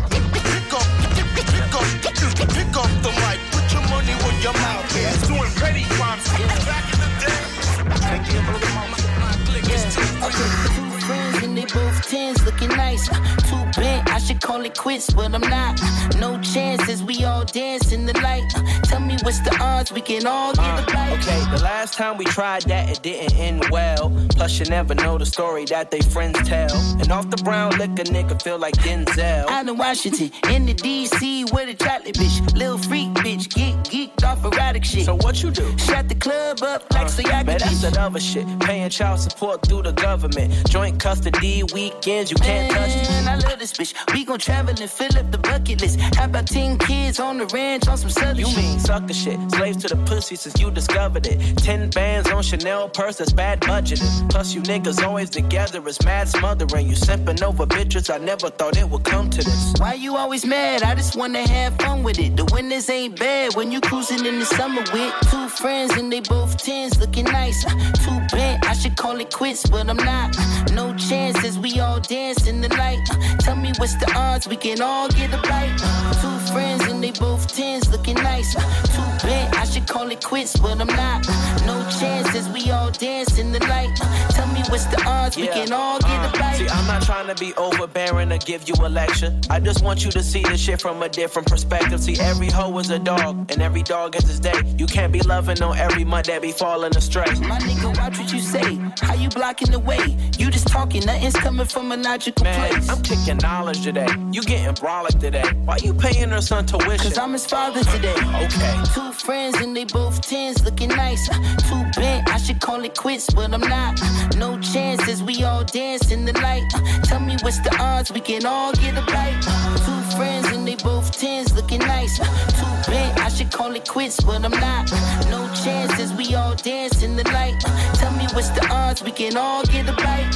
Pick up, pick up, pick up the mic, put your money where your mouth is. Doing petty crimes back in the days. Can't give a moment, my clique is too great. Two friends and they both tens, looking nice. Too bent, I should call it quits, but I'm not. No chances, we all dance in the light. Tell me what's the odds, we can all get a bite. Okay, the last time we tried that, it didn't end well. Plus you never know the story that they friends tell. And off the brown liquor, nigga feel like Denzel. Out in Washington, in the D C with a chocolate bitch. Lil freak bitch, get geeked off erotic shit. So what you do? Shut the club up like uh, so y'all man, that's that other shit. Paying child support through the government. Joint custody weekends, you can't man, touch it. I love this bitch. We gon' travel and fill up the bucket list. How about ten kids on the ranch on some southern you shit? You mean sucker shit. Slaves to the pussy since you discovered it. Ten bands on Chanel purse, that's bad budgeting. Plus you niggas always together, it's mad smothering. You simping over bitches, I never thought it would come to this. Why you always mad? I just wanna have fun with it. The winters ain't bad when you cruising in the summer with two friends and they both tens, looking nice. Too bent, I should call it quits, but I'm not. No chances, we all dance in the light. Tell me what's the odds, we can all get a bite. Two friends and they both tens, looking nice. Too bent, I should call it quits, but I'm not. No chances, we all dance in the light. Tell me what's the odds, yeah. we can all get a bite. See, I'm not trying to be overbearing or give you a lecture. I just want you to see the shit from a different perspective. See, every hoe is a dog, and every dog has his day. You can't be loving on every mud that be falling astray. My nigga, watch what you say. How you blocking the way? You just talking, nothing's coming from a logical Man, place. I'm kicking knowledge today. You getting brolic today. Why you paying her son tuition? Cause I'm his father today. Okay. Two friends and they both tens, looking nice. Too bent, I should call it quits, but I'm not. No chances, we all dance in the light. Tell me what's the odds, we can all get a bite. Two friends and they both tens, looking nice. Too bent, I should call it quits, but I'm not. No chances, we all dance in the light. Tell me what's the odds, we can all get a bite.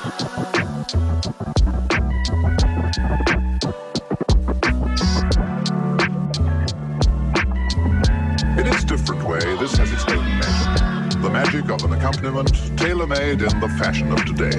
In its different way, this has its own magic. The magic of an accompaniment tailor-made in the fashion of today.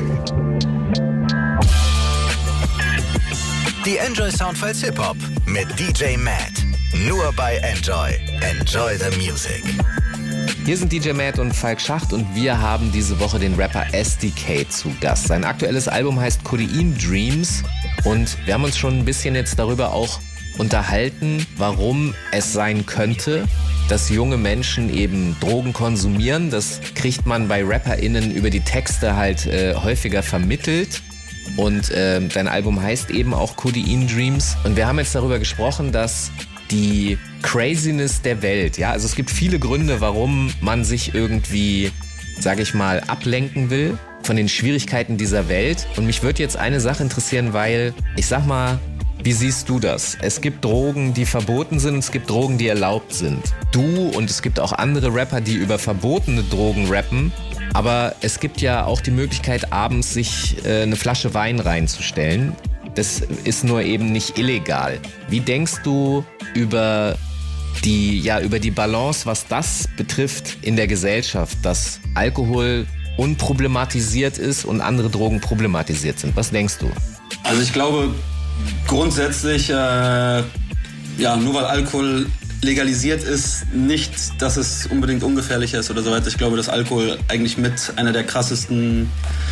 Die Enjoy Soundfiles Hip-Hop mit D J Matt. Nur bei Enjoy. Enjoy the music. Hier sind D J Matt und Falk Schacht und wir haben diese Woche den Rapper S D K zu Gast. Sein aktuelles Album heißt Codeine Dreams und wir haben uns schon ein bisschen jetzt darüber auch unterhalten, warum es sein könnte, dass junge Menschen eben Drogen konsumieren. Das kriegt man bei RapperInnen über die Texte halt äh, häufiger vermittelt. Und äh, dein Album heißt eben auch Codeine Dreams. Und wir haben jetzt darüber gesprochen, dass die Craziness der Welt, ja, also es gibt viele Gründe, warum man sich irgendwie, sag ich mal, ablenken will von den Schwierigkeiten dieser Welt. Und mich würde jetzt eine Sache interessieren, weil, ich sag mal, wie siehst du das? Es gibt Drogen, die verboten sind, es gibt Drogen, die erlaubt sind. Du und es gibt auch andere Rapper, die über verbotene Drogen rappen. Aber es gibt ja auch die Möglichkeit, abends sich äh, eine Flasche Wein reinzustellen. Das ist nur eben nicht illegal. Wie denkst du über die, ja, über die Balance, was das betrifft in der Gesellschaft, dass Alkohol unproblematisiert ist und andere Drogen problematisiert sind? Was denkst du? Also ich glaube grundsätzlich, äh, ja, nur weil Alkohol legalisiert ist, nicht, dass es unbedingt ungefährlicher ist oder so weiter. Ich glaube, dass Alkohol eigentlich mit einer der krassesten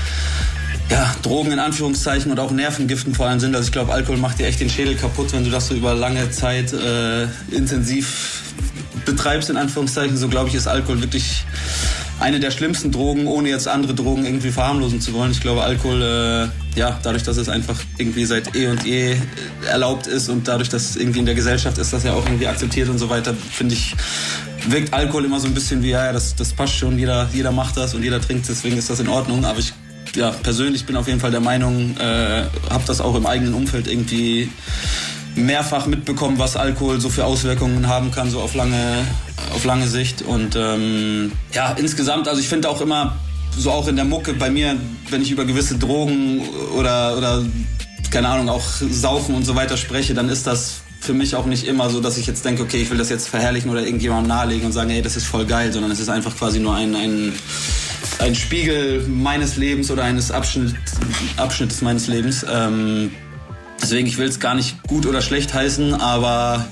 ja, Drogen in Anführungszeichen und auch Nervengiften vor allem sind. Also ich glaube, Alkohol macht dir echt den Schädel kaputt, wenn du das so über lange Zeit äh, intensiv betreibst, in Anführungszeichen. So glaube ich, ist Alkohol wirklich eine der schlimmsten Drogen, ohne jetzt andere Drogen irgendwie verharmlosen zu wollen. Ich glaube, Alkohol, äh, ja, dadurch, dass es einfach irgendwie seit eh und je erlaubt ist und dadurch, dass es irgendwie in der Gesellschaft ist, das ja auch irgendwie akzeptiert und so weiter, finde ich, wirkt Alkohol immer so ein bisschen wie, ja, ja, das, das passt schon, jeder, jeder macht das und jeder trinkt, deswegen ist das in Ordnung. Aber ich, ja, persönlich bin auf jeden Fall der Meinung, äh, habe das auch im eigenen Umfeld irgendwie mehrfach mitbekommen, was Alkohol so für Auswirkungen haben kann, so auf lange, auf lange Sicht. Und ähm, ja, insgesamt, also ich finde auch immer, so auch in der Mucke bei mir, wenn ich über gewisse Drogen oder, oder keine Ahnung, auch Saufen und so weiter spreche, dann ist das für mich auch nicht immer so, dass ich jetzt denke, okay, ich will das jetzt verherrlichen oder irgendjemandem nahelegen und sagen, hey, das ist voll geil, sondern es ist einfach quasi nur ein, ein, ein Spiegel meines Lebens oder eines Abschnitt, Abschnittes meines Lebens. Ähm, Deswegen, ich will es gar nicht gut oder schlecht heißen, aber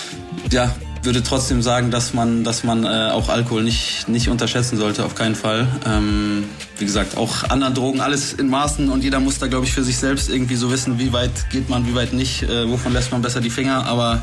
ja, würde trotzdem sagen, dass man, dass man äh, auch Alkohol nicht, nicht unterschätzen sollte, auf keinen Fall. Ähm, wie gesagt, auch anderen Drogen, alles in Maßen und jeder muss da, glaube ich, für sich selbst irgendwie so wissen, wie weit geht man, wie weit nicht, äh, wovon lässt man besser die Finger, aber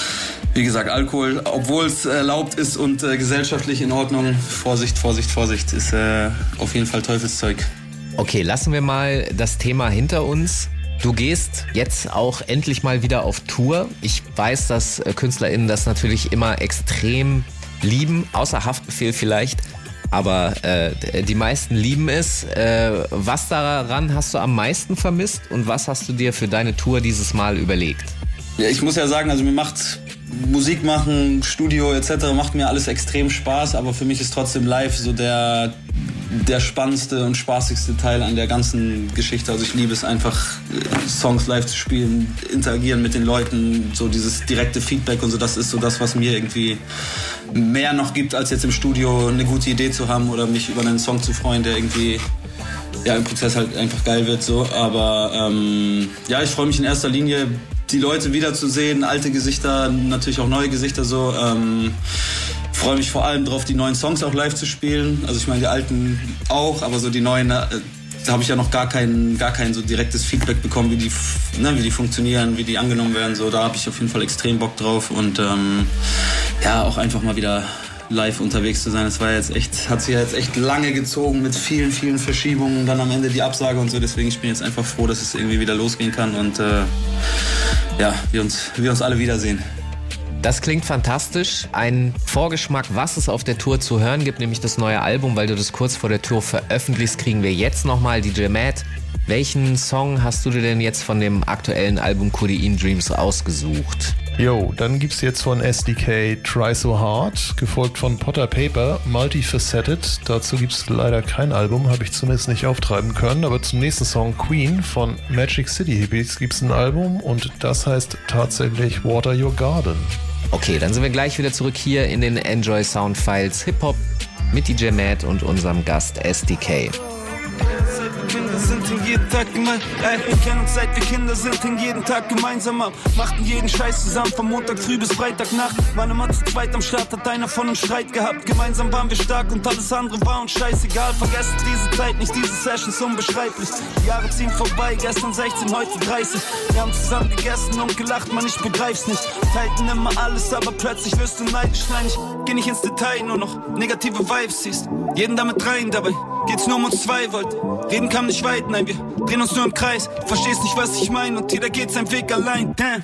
wie gesagt, Alkohol, obwohl es erlaubt ist und äh, gesellschaftlich in Ordnung, Vorsicht, Vorsicht, Vorsicht, ist äh, auf jeden Fall Teufelszeug. Okay, lassen wir mal das Thema hinter uns. Du gehst jetzt auch endlich mal wieder auf Tour. Ich weiß, dass KünstlerInnen das natürlich immer extrem lieben, außer Haftbefehl vielleicht. Aber äh, die meisten lieben es. Äh, was daran hast du am meisten vermisst und was hast du dir für deine Tour dieses Mal überlegt? Ja, ich muss ja sagen, also mir macht Musik machen, Studio et cetera macht mir alles extrem Spaß, aber für mich ist trotzdem live so der, der spannendste und spaßigste Teil an der ganzen Geschichte. Also ich liebe es einfach, Songs live zu spielen, interagieren mit den Leuten, so dieses direkte Feedback und so, das ist so das, was mir irgendwie mehr noch gibt, als jetzt im Studio eine gute Idee zu haben oder mich über einen Song zu freuen, der irgendwie ja, im Prozess halt einfach geil wird. So. Aber ähm, ja, ich freue mich in erster Linie, die Leute wiederzusehen, alte Gesichter, natürlich auch neue Gesichter so. Ähm, freue mich vor allem drauf, die neuen Songs auch live zu spielen. Also ich meine, die alten auch, aber so die neuen, äh, da habe ich ja noch gar kein, gar kein so direktes Feedback bekommen, wie die, ne, wie die funktionieren, wie die angenommen werden. So, da habe ich auf jeden Fall extrem Bock drauf und ähm, ja, auch einfach mal wieder live unterwegs zu sein. Das war jetzt echt, hat sich ja jetzt echt lange gezogen mit vielen, vielen Verschiebungen, dann am Ende die Absage und so. Deswegen ich bin jetzt einfach froh, dass es irgendwie wieder losgehen kann und äh, ja, wir uns, wir uns alle wiedersehen. Das klingt fantastisch. Ein Vorgeschmack, was es auf der Tour zu hören gibt, nämlich das neue Album, weil du das kurz vor der Tour veröffentlichst, kriegen wir jetzt nochmal. D J Matt, welchen Song hast du dir denn jetzt von dem aktuellen Album Codeine Dreams ausgesucht? Jo, dann gibt's jetzt von S D K Try So Hard, gefolgt von Potter Paper, Multifaceted. Dazu gibt's leider kein Album, habe ich zumindest nicht auftreiben können. Aber zum nächsten Song Queen von Magic City Hippies gibt's ein Album und das heißt tatsächlich Water Your Garden. Okay, dann sind wir gleich wieder zurück hier in den Enjoy Sound Files Hip-Hop mit D J Matt und unserem Gast S D K. Kinder sind in jeden Tag gemein. Ey, wir kennen uns seit wir Kinder sind, in jeden Tag gemeinsam ab. Machten jeden Scheiß zusammen, von Montag früh bis Freitagnacht. Waren immer zu zweit am Start, hat einer von uns Streit gehabt. Gemeinsam waren wir stark und alles andere war uns scheißegal. Vergesst diese Zeit nicht, diese Sessions unbeschreiblich. Die Jahre ziehen vorbei, gestern sechzehn, heute dreißig. Wir haben zusammen gegessen und gelacht, man, ich begreif's nicht. Teilten immer alles, aber plötzlich wirst du neidisch. Nein, ich geh nicht ins Detail, nur noch negative Vibes siehst. Jeden damit rein dabei. geht's nur um uns zwei, wollt reden kam nicht weit, nein, wir drehen uns nur im Kreis. Du verstehst nicht, was ich mein und jeder geht seinen Weg allein, damn.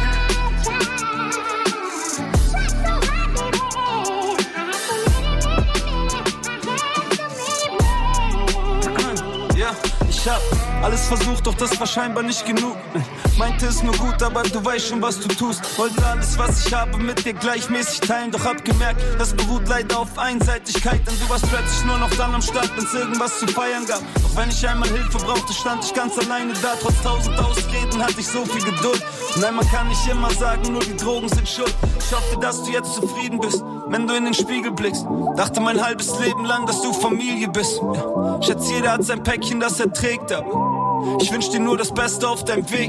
Ja, ich hab alles versucht, doch das war scheinbar nicht genug. Meinte es nur gut, aber du weißt schon, was du tust. Wollte alles, was ich habe, mit dir gleichmäßig teilen. Doch hab gemerkt, das beruht leider auf Einseitigkeit. Denn du warst plötzlich nur noch dann am Start, wenn's irgendwas zu feiern gab. Doch wenn ich einmal Hilfe brauchte, stand ich ganz alleine da. Trotz tausend Ausreden hatte ich so viel Geduld. Nein, man kann nicht immer sagen, nur die Drogen sind schuld. Ich hoffe, dass du jetzt zufrieden bist, wenn du in den Spiegel blickst. Dachte mein halbes Leben lang, dass du Familie bist. Ja. Schätze, jeder hat sein Päckchen, das er trägt, aber ich wünsch dir nur das Beste auf deinem Weg.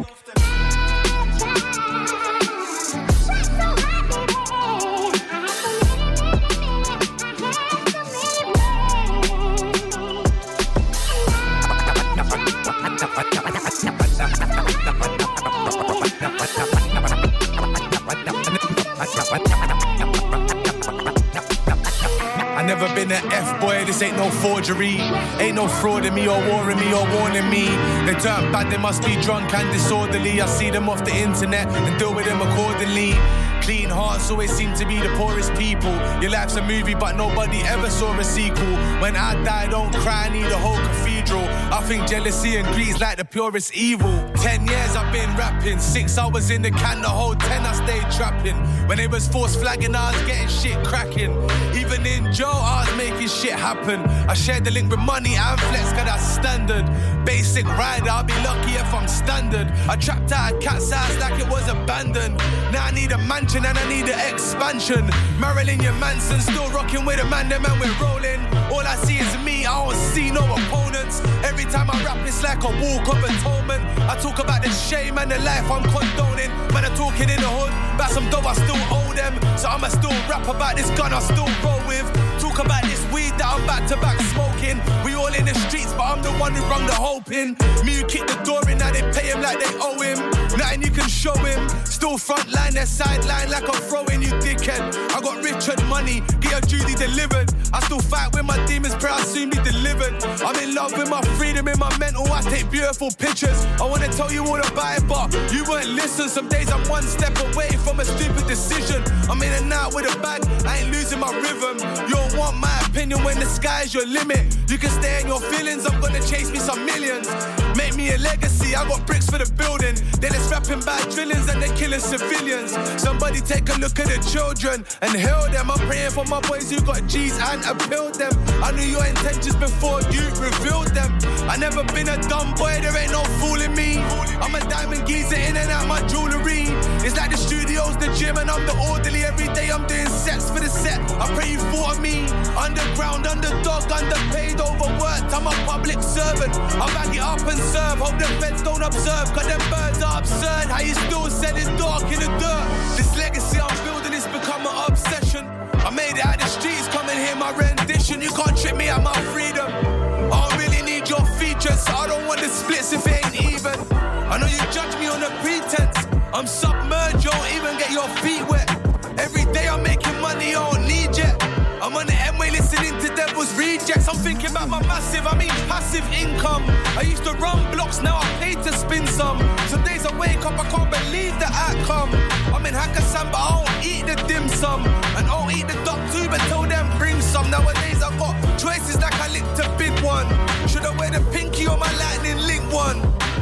Never been an F-boy, this ain't no forgery. Ain't no fraud in me or warring me or warning me. They turn bad, they must be drunk and disorderly. I see them off the internet and deal with them accordingly. Clean hearts always seem to be the poorest people. Your life's a movie but nobody ever saw a sequel. When I die, don't cry, I need a whole cathedral. I think jealousy and greed's like the purest evil. Ten years I've been rapping, six I was in the can, the whole ten I stayed trapping. When they was forced flagging, I was getting shit cracking. Even in jail, I was making shit happen. I shared the link with money and flex, cause that's standard. Basic rider, I'll be lucky if I'm standard. I trapped out a cat's house like it was abandoned. Now I need a mansion and I need an expansion. Marilyn your Manson, still rocking with a man, the man we're rolling. All I see is me, I don't see no opponents. Every time I rap it's like a walk of atonement. I talk about the shame and the life I'm condoning. Man, I'm talking in the hood, about some dough I still owe them. So I'ma still rap about this gun I still roll with. Talk about this weed that I'm back to back smoking. We all in the streets, but I'm the one who rung the whole pin. Me who kicked the door in, now they pay him like they owe him. Nothing you can show him. Still front line, their sideline like I'm throwing you dickhead. I got Richard money, get your duty delivered. I still fight with my demons, pray I'll soon be delivered. I'm in love with my freedom, in my mental, I take beautiful pictures. I wanna tell you all about it, but you won't listen. Some days I'm one step away from a stupid decision. I'm in and out with a bag, I ain't losing my rhythm. You don't want my opinion when the sky's your limit. You can stay in your feelings, I'm gonna chase me some millions. Make me a legacy, I got bricks for the building. Then it's rapping bad drillings and they're killing civilians. Somebody take a look at the children and heal them. I'm praying for my boys who got G's and appealed them. I knew your intentions before you revealed them. I never been a dumb boy, there ain't no fooling me. I'm a diamond geezer in and out my jewellery. It's like the studio's the gym and I'm the orderly. Every day I'm doing sets for the set, I pray you thought of me. Underground, underdog, underpaid, overworked, I'm a public servant. I bag it up and serve, hope the feds don't observe. Cause them birds are absurd, how you still said it's dark in the dirt. This legacy I'm building has become an obsession. I made it out the streets, come and hear my rendition. You can't trip me out my freedom. I don't really need your features, so I don't want the splits if it ain't even. I know you judge me on a pretense. I'm submerged, you don't even get your feet wet. Every day I'm making money, I don't need yet. I'm on the M-way listening to Devil's Rejects. I'm thinking about my massive, I mean passive income. I used to run blocks, now I pay to spin some. Some days I wake up, I can't believe the outcome. I'm in Hakkasan, but I don't eat the dim sum. And I don't eat the duck too, but tell them bring some. Nowadays I got choices like I licked a big one. Should I wear the pinky or my lightning link one?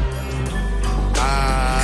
Ah.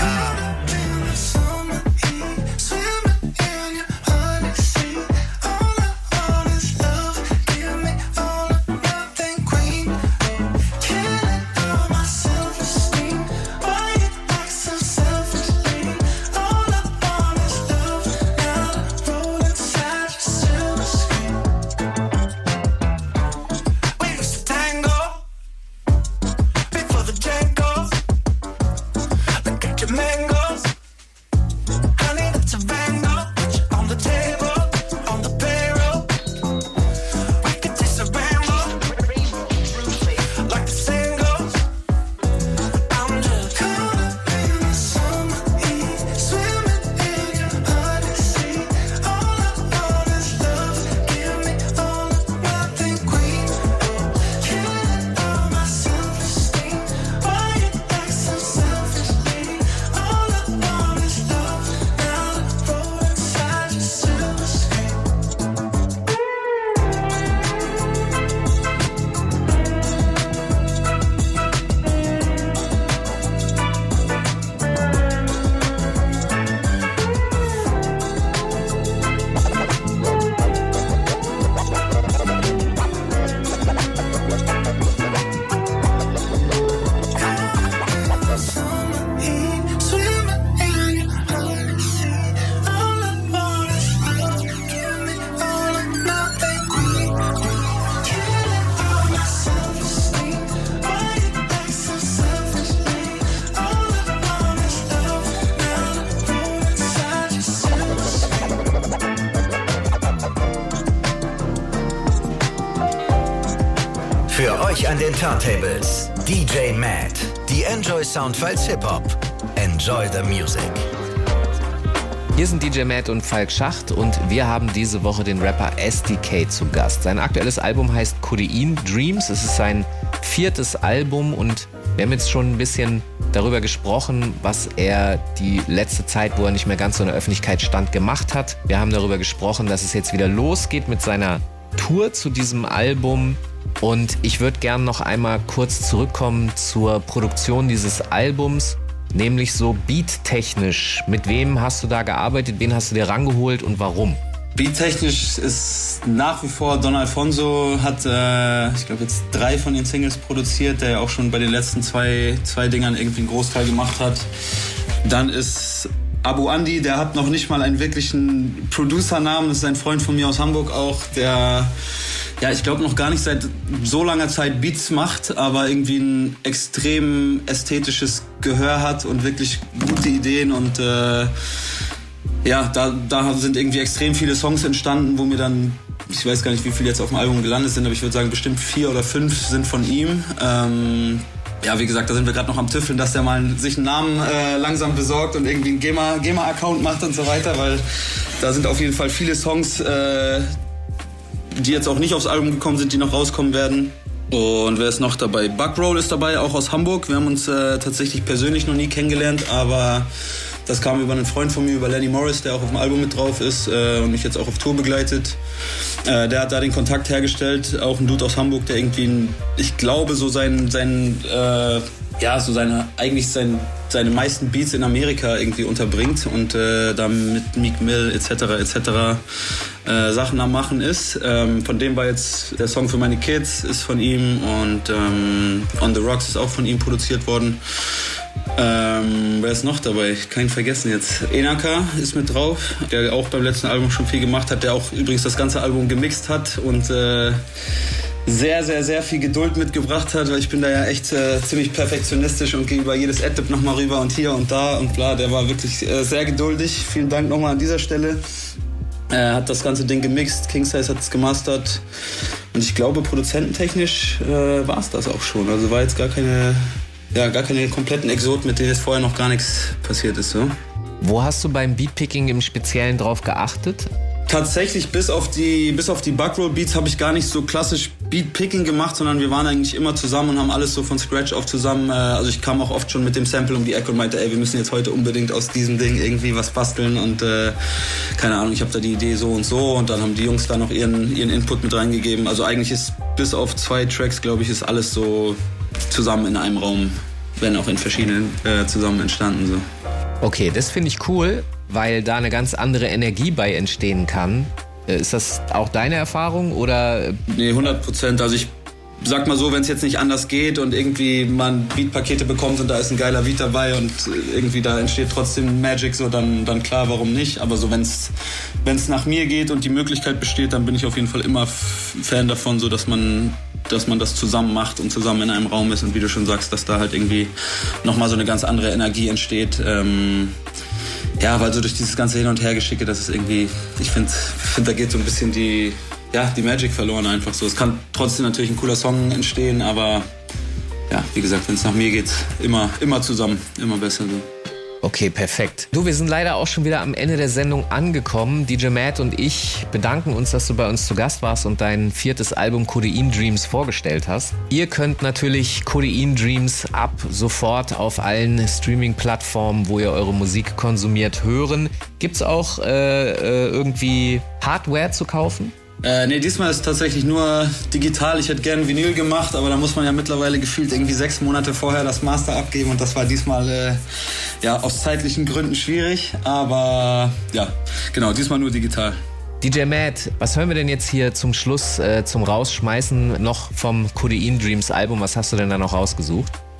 euch an den Turntables D J Matt. Die Enjoy Soundfiles Hip-Hop. Enjoy the music. Hier sind D J Matt und Falk Schacht und wir haben diese Woche den Rapper S D K zu Gast. Sein aktuelles Album heißt Codeine Dreams. Es ist sein viertes Album und wir haben jetzt schon ein bisschen darüber gesprochen, was er die letzte Zeit, wo er nicht mehr ganz so in der Öffentlichkeit stand, gemacht hat. Wir haben darüber gesprochen, dass es jetzt wieder losgeht mit seiner Tour zu diesem Album. Und ich würde gerne noch einmal kurz zurückkommen zur Produktion dieses Albums, nämlich so beattechnisch. Mit wem hast du da gearbeitet, wen hast du dir rangeholt und warum? Beattechnisch ist nach wie vor Don Alfonso, hat äh, ich glaube jetzt drei von den Singles produziert, der ja auch schon bei den letzten zwei, zwei Dingern irgendwie einen Großteil gemacht hat. Dann ist Abu Andi, der hat noch nicht mal einen wirklichen Producer-Namen, das ist ein Freund von mir aus Hamburg auch, der ja, ich glaube noch gar nicht seit so langer Zeit Beats macht, aber irgendwie ein extrem ästhetisches Gehör hat und wirklich gute Ideen und äh, ja, da, da sind irgendwie extrem viele Songs entstanden, wo mir dann, ich weiß gar nicht, wie viele jetzt auf dem Album gelandet sind, aber ich würde sagen, bestimmt vier oder fünf sind von ihm. Ähm, ja, wie gesagt, da sind wir gerade noch am Tüffeln, dass der mal sich einen Namen äh, langsam besorgt und irgendwie einen GEMA, GEMA-Account macht und so weiter, weil da sind auf jeden Fall viele Songs, äh, die jetzt auch nicht aufs Album gekommen sind, die noch rauskommen werden. Und wer ist noch dabei? Buckroll ist dabei, auch aus Hamburg. Wir haben uns äh, tatsächlich persönlich noch nie kennengelernt, aber das kam über einen Freund von mir, über Lenny Morris, der auch auf dem Album mit drauf ist äh, und mich jetzt auch auf Tour begleitet. Äh, der hat da den Kontakt hergestellt, auch ein Dude aus Hamburg, der irgendwie, ein, ich glaube, so sein, sein äh, ja, so seine, eigentlich sein, seine meisten Beats in Amerika irgendwie unterbringt und äh, da mit Meek Mill et cetera et cetera äh, Sachen am Machen ist. Ähm, von dem war jetzt der Song für meine Kids, ist von ihm und ähm, On The Rocks ist auch von ihm produziert worden. Ähm, wer ist noch dabei? Keinen vergessen jetzt. Enaka ist mit drauf, der auch beim letzten Album schon viel gemacht hat, der auch übrigens das ganze Album gemixt hat und äh, sehr, sehr, sehr viel Geduld mitgebracht hat, weil ich bin da ja echt äh, ziemlich perfektionistisch und gehe über jedes Ad-Lib nochmal rüber und hier und da und bla. Der war wirklich äh, sehr geduldig. Vielen Dank nochmal an dieser Stelle. Er hat das ganze Ding gemixt, King Size hat es gemastert und ich glaube, produzententechnisch äh, war es das auch schon. Also war jetzt gar keine... Ja, gar keine kompletten Exoten, mit denen jetzt vorher noch gar nichts passiert ist. So. Wo hast du beim Beatpicking im Speziellen drauf geachtet? Tatsächlich, bis auf die, bis auf die Buckroll-Beats habe ich gar nicht so klassisch Beatpicking gemacht, sondern wir waren eigentlich immer zusammen und haben alles so von Scratch auf zusammen. Äh, also ich kam auch oft schon mit dem Sample um die Ecke und meinte, ey, wir müssen jetzt heute unbedingt aus diesem Ding irgendwie was basteln und äh, keine Ahnung, ich habe da die Idee so und so und dann haben die Jungs da noch ihren, ihren Input mit reingegeben. Also eigentlich ist bis auf zwei Tracks, glaube ich, ist alles so zusammen in einem Raum, wenn auch in verschiedenen äh, zusammen entstanden. So. Okay, das finde ich cool, weil da eine ganz andere Energie bei entstehen kann. Ist das auch deine Erfahrung oder? Nee, hundert Prozent. Also ich sag mal so, wenn es jetzt nicht anders geht und irgendwie man Beatpakete bekommt und da ist ein geiler Beat dabei und irgendwie da entsteht trotzdem Magic, so dann, dann klar, warum nicht. Aber so wenn es nach mir geht und die Möglichkeit besteht, dann bin ich auf jeden Fall immer Fan davon, so dass man dass man das zusammen macht und zusammen in einem Raum ist und wie du schon sagst, dass da halt irgendwie nochmal so eine ganz andere Energie entsteht. Ähm, ja, weil so durch dieses ganze Hin- und Hergeschicke, das ist irgendwie, ich finde, find, da geht so ein bisschen die, ja, die Magic verloren einfach so. Es kann trotzdem natürlich ein cooler Song entstehen, aber ja, wie gesagt, wenn es nach mir geht, immer, immer zusammen, immer besser so. Okay, perfekt. Du, wir sind leider auch schon wieder am Ende der Sendung angekommen. D J Matt und ich bedanken uns, dass du bei uns zu Gast warst und dein viertes Album Codeine Dreams vorgestellt hast. Ihr könnt natürlich Codeine Dreams ab sofort auf allen Streaming-Plattformen, wo ihr eure Musik konsumiert, hören. Gibt's auch äh, irgendwie Hardware zu kaufen? Äh, nee, diesmal ist tatsächlich nur digital. Ich hätte gerne Vinyl gemacht, aber da muss man ja mittlerweile gefühlt irgendwie sechs Monate vorher das Master abgeben und das war diesmal äh, ja aus zeitlichen Gründen schwierig. Aber ja, genau, diesmal nur digital. D J Matt, was hören wir denn jetzt hier zum Schluss, äh, zum Rausschmeißen noch vom Codeine Dreams Album? Was hast du denn da noch rausgesucht?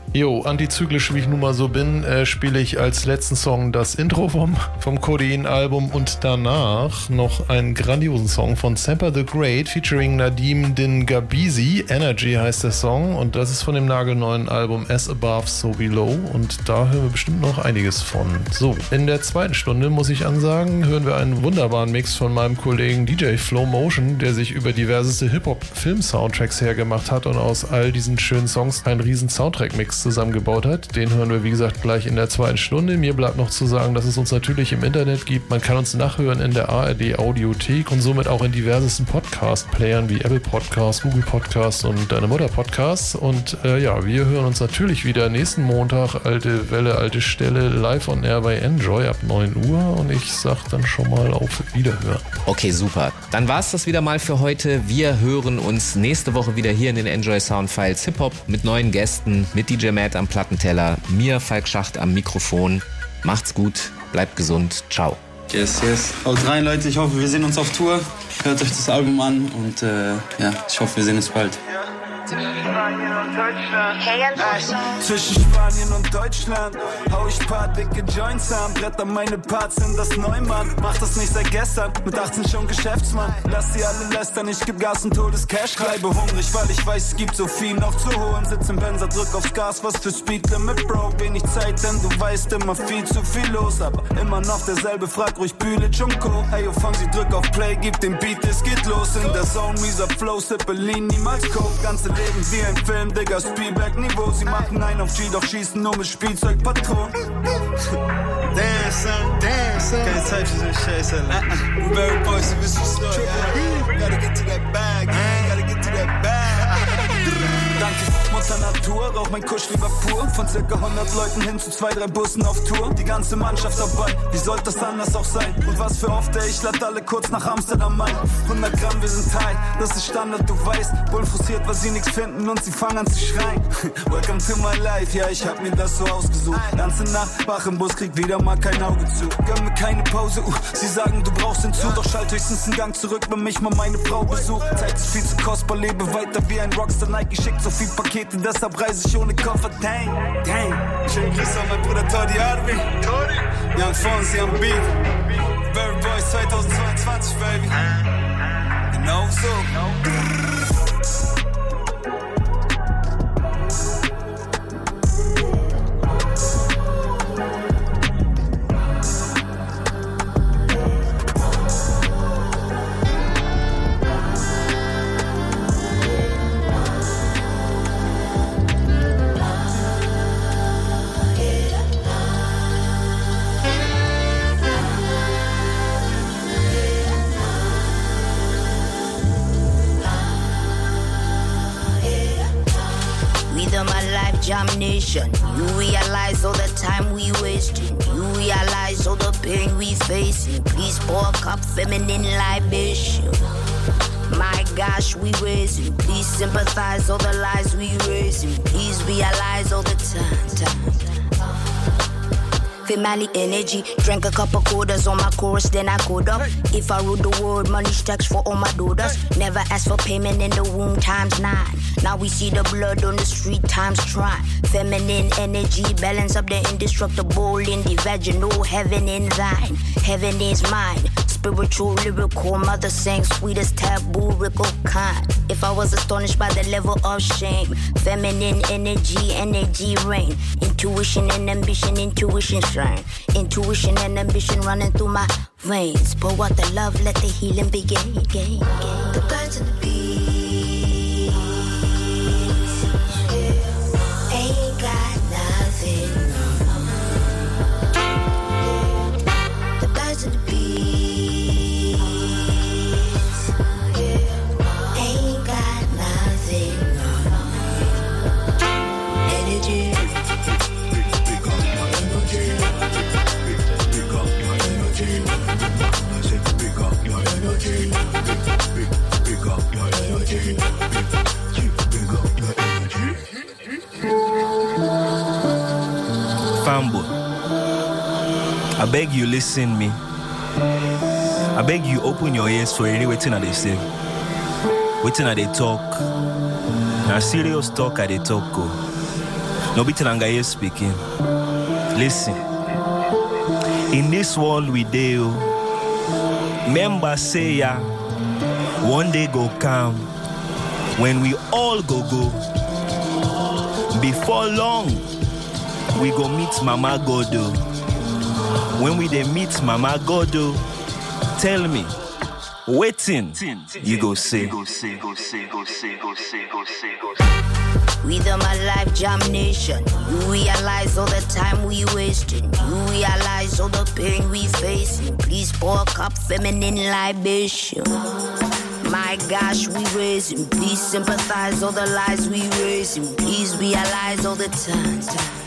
Jo, antizyklisch wie ich nun mal so bin, äh, spiele ich als letzten Song das Intro vom, vom Codein-Album und danach noch einen grandiosen Song von Semper the Great featuring Nadim Dingabizi. Energy heißt der Song und das ist von dem nagelneuen Album As Above, So Below und da hören wir bestimmt noch einiges von. So, in der zweiten Stunde, muss ich ansagen, hören wir einen wunderbaren Mix von meinem Kollegen D J Flow Motion, der sich über diverseste Hip-Hop-Film-Soundtracks hergemacht hat und aus all diesen schönen Songs einen riesen Soundtrack-Mix zusammengebaut hat. Den hören wir, wie gesagt, gleich in der zweiten Stunde. Mir bleibt noch zu sagen, dass es uns natürlich im Internet gibt. Man kann uns nachhören in der A R D Audiothek und somit auch in diversesten Podcast-Playern wie Apple Podcasts, Google Podcasts und Deine Mutter Podcasts. Und äh, ja, wir hören uns natürlich wieder nächsten Montag, alte Welle, alte Stelle, live on air bei Enjoy ab neun Uhr und ich sag dann schon mal auf Wiederhören. Okay, super. Dann war's das wieder mal für heute. Wir hören uns nächste Woche wieder hier in den Enjoy Soundfiles Hip-Hop mit neuen Gästen, mit D J Matt am Plattenteller, mir Falk Schacht am Mikrofon. Macht's gut, bleibt gesund, ciao. Yes, yes. Haut rein, Leute. Ich hoffe, wir sehen uns auf Tour. Hört euch das Album an und äh, ja, ich hoffe, wir sehen uns bald. Zwischen Spanien und Deutschland hau ich paar dicke Joints an, bretter meine Parts in das Neumann. Mach das nicht seit gestern, mit achtzehn schon Geschäftsmann. Lass sie alle lästern, ich geb Gas und Todes Cash. Bleibe hungrig, weil ich weiß, es gibt so viel noch zu holen. Sitz im Benzer, drück aufs Gas, was für Speedlimit, Bro. Wenig Zeit, denn du weißt immer viel zu viel los. Aber immer noch derselbe, frag ruhig Bülic und Co. Hey, yo, fang sie, drück auf Play, gib den Beat, es geht los. In der Zone, mieser Flow, Sippelin, niemals Coke. Ganze Leben wie ein Film, Digga, Spielberg-Niveau. Sie machen einen auf G, doch schießen nur mit Spielzeugpatronen. Damn, son, damn, son. Keine Zeit für so eine Scheiße, Alter. Uh-uh. Very boys, du bist so slow, yeah. Gotta get to that bag, man. Gotta get to that bag. Danke, Mutter Natur, rauch mein Kusch lieber pur. Von circa hundert Leuten hin zu zwei, drei Bussen auf Tour. Die ganze Mannschaft dabei, wie sollte das anders auch sein? Und was für oft, ey, ich lad alle kurz nach Amsterdam ein. hundert Gramm, wir sind tight, das ist Standard, du weißt. Bull frustriert, weil sie nichts finden und sie fangen an zu schreien. Welcome to my life, ja, ich hab mir das so ausgesucht. Ganze Nacht wach im Bus, krieg wieder mal kein Auge zu. Gönn mir keine Pause, uh, sie sagen, du brauchst den Zug. Doch schalt höchstens einen Gang zurück, wenn mich mal meine Frau besucht. Zeit ist viel zu kostbar, lebe weiter wie ein Rockstar. Nike schickt so viel Pakete, deshalb reise ich ohne Koffer. Dang, dang. Schönen Grüß an mein Bruder Toddy Arby. Young Fonzie am Beat. Very Boys zwanzig zweiundzwanzig, baby. Genau so. Nation. You realize all the time we wasting. You realize all the pain we facing. Please pour a cup feminine libation. My gosh, we raising. Please sympathize all the lies we raising. Please realize all the time, time, time. Family energy, drank a couple quarters on my chorus, then I code up. Hey. If I rule the world, money stacks for all my daughters. Hey. Never ask for payment in the womb times nine. Now we see the blood on the street times try. Feminine energy, balance up the indestructible in the vaginal. Heaven in thine, heaven is mine. Spiritual, lyrical, mother sang sweetest taboo, rickle kind. If I was astonished by the level of shame, feminine energy, energy reign. Intuition and ambition, intuition shine. Intuition and ambition running through my veins. Pour out the love, let the healing begin. Again, again. The birds and the bees ain't got nothing. The birds and the bees. Fanboy, I beg you listen me. I beg you open your ears for any waiting at they say. Waiting at they talk. Now serious talk at they talk go. No be Tilangaye speaking. Listen. In this world we deal, members say ya, one day go come, when we all go go. Before long, we go meet Mama Godo. When we dey meet Mama Godo, tell me, waiting, you go say. We the my life jam nation. You realize all the time we wasting. You realize all the pain we facing. Please pour a cup feminine libation. My gosh, we raising. Please sympathize all the lies we raising. Please realize all the time.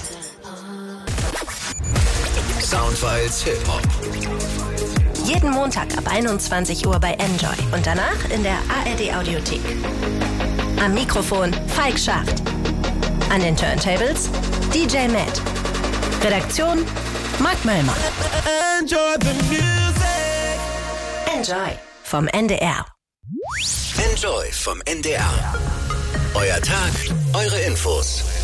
Soundfiles Hip-Hop. Jeden Montag ab einundzwanzig Uhr bei Enjoy und danach in der A R D-Audiothek. Am Mikrofon Falk Schacht. An den Turntables D J Matt. Redaktion Mark Möllmann. Enjoy the music. Enjoy vom N D R. Enjoy vom N D R. Euer Tag, eure Infos.